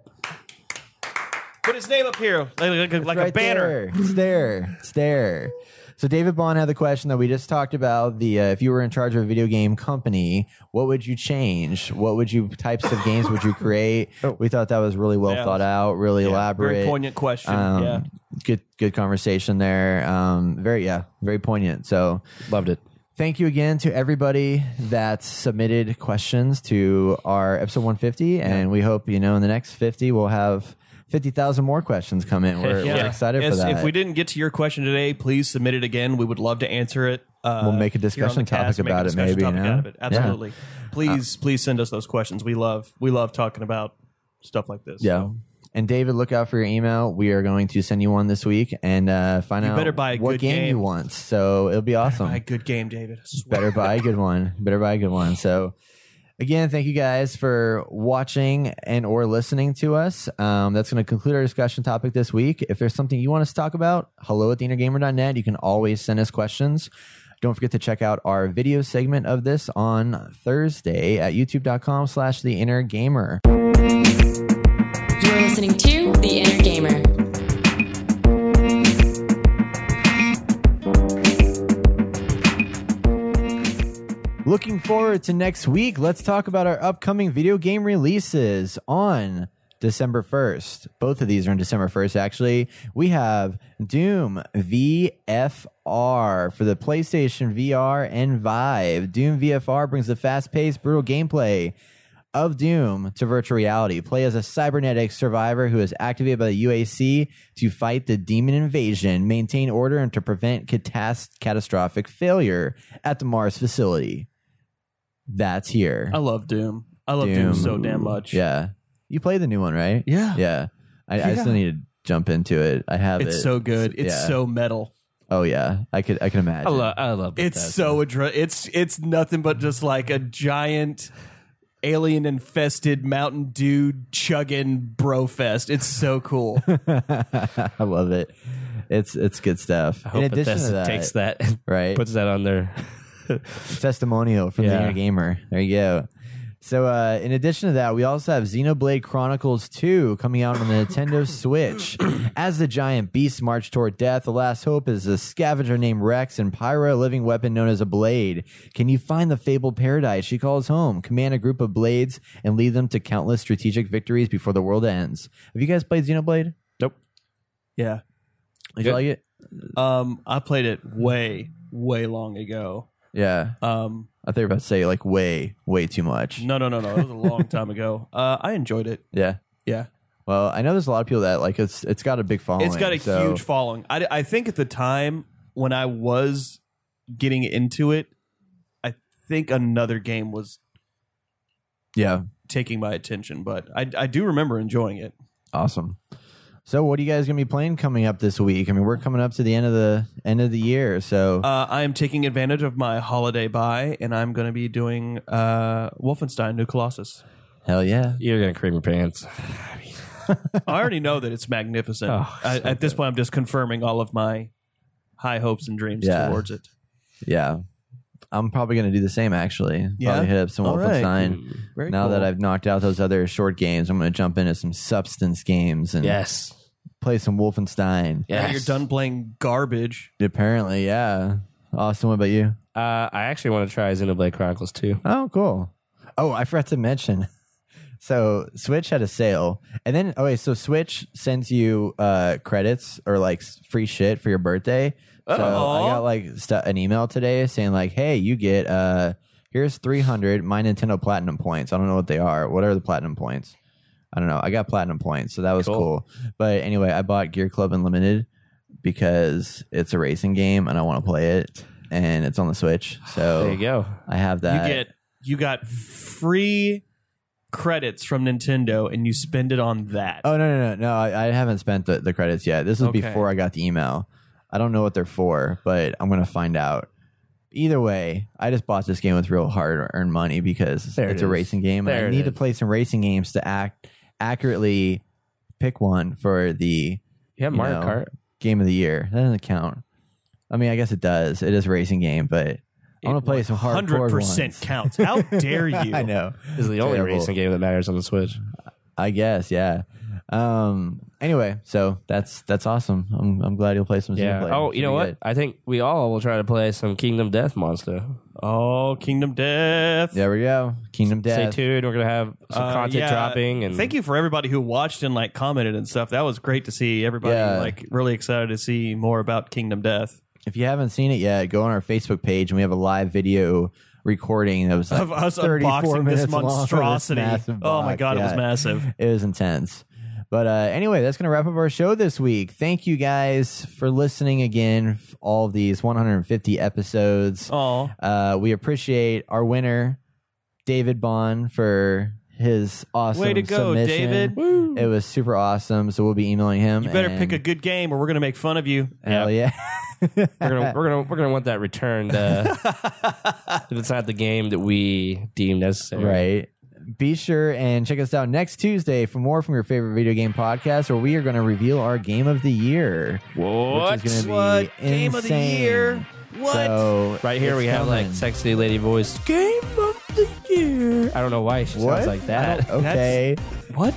Put his name up here like, like, a- like a Right banner. there. It's there. It's there. So David Bond had the question that we just talked about. The uh, if you were in charge of a video game company, what would you change? What would you types of games would you create? We thought that was really well Yeah. thought out, really elaborate. Very poignant question. Um, yeah. Good good conversation there. Um, very yeah, very poignant. So Loved it. thank you again to everybody that submitted questions to our episode one fifty, and we hope, you know, in the next fifty we'll have fifty thousand more questions come in. We're, we're excited for Yes, that. If we didn't get to your question today, please submit it again. We would love to answer it. Uh, We'll make a here on discussion the cast, topic make a about it, discussion maybe, topic you know? out of it. Yeah. Absolutely. Please, please send us those questions. We love, we love talking about stuff like this. Yeah. So, And David, look out for your email. We are going to send you one this week and uh, find You out better buy a what good game, game. you want. So it'll be awesome. buy a good game, David. I swear. Better buy a good one. Better buy a good one. So again, thank you guys for watching and or listening to us. Um, that's going to conclude our discussion topic this week. If there's something you want us to talk about, hello at the inner gamer dot net. You can always send us questions. Don't forget to check out our video segment of this on Thursday at youtube.com slash the inner gamer. You're listening to The Inner Gamer. Looking forward to next week. Let's talk about our upcoming video game releases on December first. Both of these are on December first, actually. We have Doom V F R for the PlayStation V R and Vive. Doom V F R brings the fast-paced, brutal gameplay of Doom to virtual reality. Play as a cybernetic survivor who is activated by the U A C to fight the demon invasion, maintain order, and to prevent catas- catastrophic failure at the Mars facility. That's here. I love Doom. I love Doom, Doom. so damn much. Yeah. You played the new one, right? Yeah. Yeah. I, I Yeah. still need to jump into it. I have it. It's so good. It's yeah. so metal. Oh yeah, I could I can imagine. I love. I love. It's Bethesda. so adre- it's it's nothing but just like a giant alien infested Mountain Dew chugging bro fest. It's so cool. I love it. It's it's good stuff. I hope In addition Bethesda to that, takes that and right? puts that on there. testimonial from the Yeah. Inner Gamer. There you go. So, uh, in addition to that, we also have Xenoblade Chronicles two coming out on the Nintendo Switch. As the giant beasts march toward death, the last hope is a scavenger named Rex and Pyra, a living weapon known as a blade. Can you find the fabled paradise she calls home, command a group of blades, and lead them to countless strategic victories before the world ends? Have you guys played Xenoblade? Nope. Yeah. Did you like it? Um, I played it way, way long ago. Yeah. Um, I thought you were about to say like way, way too much. no, no, no, no. It was a long time ago. Uh, I enjoyed it. Yeah. Yeah. Well, I know there's a lot of people that like it's. It's got a big following. It's got a so- huge following. I, I think at the time when I was getting into it, I think another game was Yeah. taking my attention, but I, I do remember enjoying it. Awesome. So, what are you guys gonna be playing coming up this week? I mean, we're coming up to the end of the end of the year, so Uh, I am taking advantage of my holiday buy, and I'm going to be doing uh, Wolfenstein: New Colossus. hell yeah. You're gonna cream your pants. I already know that it's magnificent. Oh, I, so at this point, I'm just confirming all of my high hopes and dreams Yeah. towards it. Yeah. I'm probably gonna do the same. Actually, Yeah? probably hit up some All right. Wolfenstein. Very Now cool. that I've knocked out those other short games, I'm gonna jump into some substance games and Yes. play some Wolfenstein. Now Yes. you're done playing garbage. Apparently, yeah. Austin, what about you? Uh, I actually want to try Xenoblade Chronicles two. Oh, cool. Oh, I forgot to mention. So Switch had a sale, and then okay, so Switch sends you uh, credits or like s- free shit for your birthday. So Aw. I got like st- an email today saying like, "Hey, you get uh, here's three hundred my Nintendo Platinum points. I don't know what they are. What are the Platinum points? I don't know. I got Platinum points, so that was Cool. cool. But anyway, I bought Gear Club Unlimited because it's a racing game and I want to play it, and it's on the Switch. So There you go. I have that. You get you got free credits from Nintendo, and you spend it on that. Oh no no no no! I, I haven't spent the, the credits yet. This was Okay. before I got the email. I don't know what they're for, but I'm gonna find out. Either way, I just bought this game with real hard earned money because There it it's a is. racing game, There and I it need to is. play some racing games to act accurately pick one for the You have you Mario know, Kart. game of the year. That doesn't count. I mean, I guess it does. It is a racing game, but I want to play some hardcore Hundred percent ones. counts. How dare you? I know. Is the only Terrible. racing game that matters on the Switch. I guess, yeah. Um. Anyway, so that's that's awesome. I'm I'm glad you'll play some. Yeah. Xenoblade. Oh, you know Pretty what? I think we all will try to play some Kingdom Death Monster. Oh, Kingdom Death. good. There we go. Kingdom Death. Stay tuned. We're gonna have some Uh, content yeah. dropping. And Thank you for everybody who watched and like commented and stuff. That was great to see. Everybody Yeah. like really excited to see more about Kingdom Death. If you haven't seen it yet, go on our Facebook page and we have a live video recording that was like Of us thirty-four unboxing minutes this long of this monstrosity. massive Oh my box. god, it was Yeah. massive. It was intense. But uh, anyway, that's going to wrap up our show this week. Thank you guys for listening again, f- all of these one hundred fifty episodes. Oh, Uh, we appreciate our winner, David Bond, for his awesome way to go, submission. David. It was super awesome. So we'll be emailing him. You better and- pick a good game or we're going to make fun of you. Hell yeah. we're gonna we're gonna we're gonna want that returned uh, if it's not the game that we deem necessary. Right. Be sure and check us out next Tuesday for more from your favorite video game podcast, where we are going to reveal our game of the year. What? Which is going to be What? Game of the insane. year? What? So, Right here it's we have like coming. sexy lady voice. Game of the year. I don't know why she What? sounds like that. Okay. What?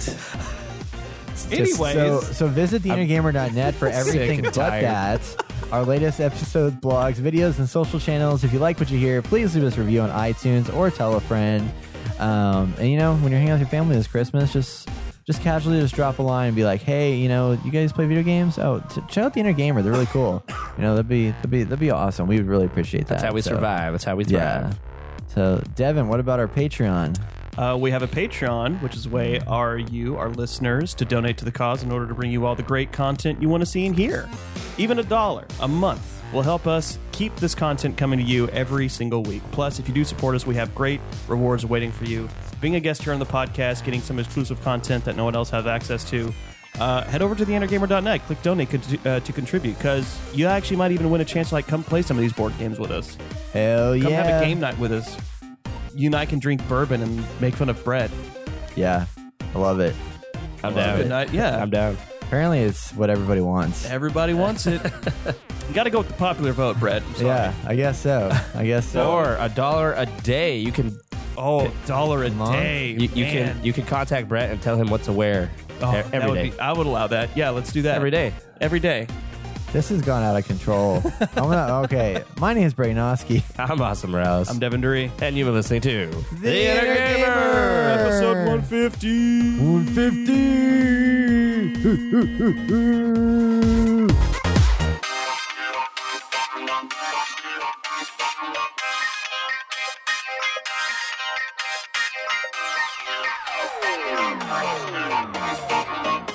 Anyways, So, so visit the inner gamer dot net for sick everything and but tired. that. Our latest episodes, blogs, videos, and social channels. If you like what you hear, please leave us a review on iTunes or tell a friend. Um, and you know, when you're hanging out with your family this Christmas, just just casually just drop a line and be like, "Hey, you know, you guys play video games? Oh, t- check out the Inner Gamer. They're really cool. You know, that'd be that'd be that'd be awesome. We would really appreciate that. That's how we So, survive. That's how we thrive. Yeah. So, Devin, what about our Patreon? Uh, we have a Patreon, which is a way our you, our listeners, to donate to the cause in order to bring you all the great content you want to see and hear. Even a dollar a month will help us keep this content coming to you every single week. Plus, if you do support us, we have great rewards waiting for you. Being a guest here on the podcast, getting some exclusive content that no one else has access to, uh, head over to the inner gamer dot net. Click donate con- uh, to contribute because you actually might even win a chance to like come play some of these board games with us. Hell Come yeah. have a game night with us. You and I can drink bourbon and make fun of Brett. Yeah. I love it. I'm Love down. it. Night, yeah. I'm down. Apparently, it's what everybody wants. Everybody wants it. You got to go with the popular vote, Brett. I'm sorry. Yeah, I guess so. I guess so. Or a dollar a day. You can Oh, dollar a Month? day. you, you man. can you can contact Brett and tell him what to wear Oh, e- that every would day. be- I would allow that. Yeah, let's do that Every day. Every day. This has gone out of control. I'm not, okay, my name is Braynoski. I'm Awesome Rouse. I'm Devin Dury. and you've been listening to The Inner Gamer! Episode one fifty. one fifty.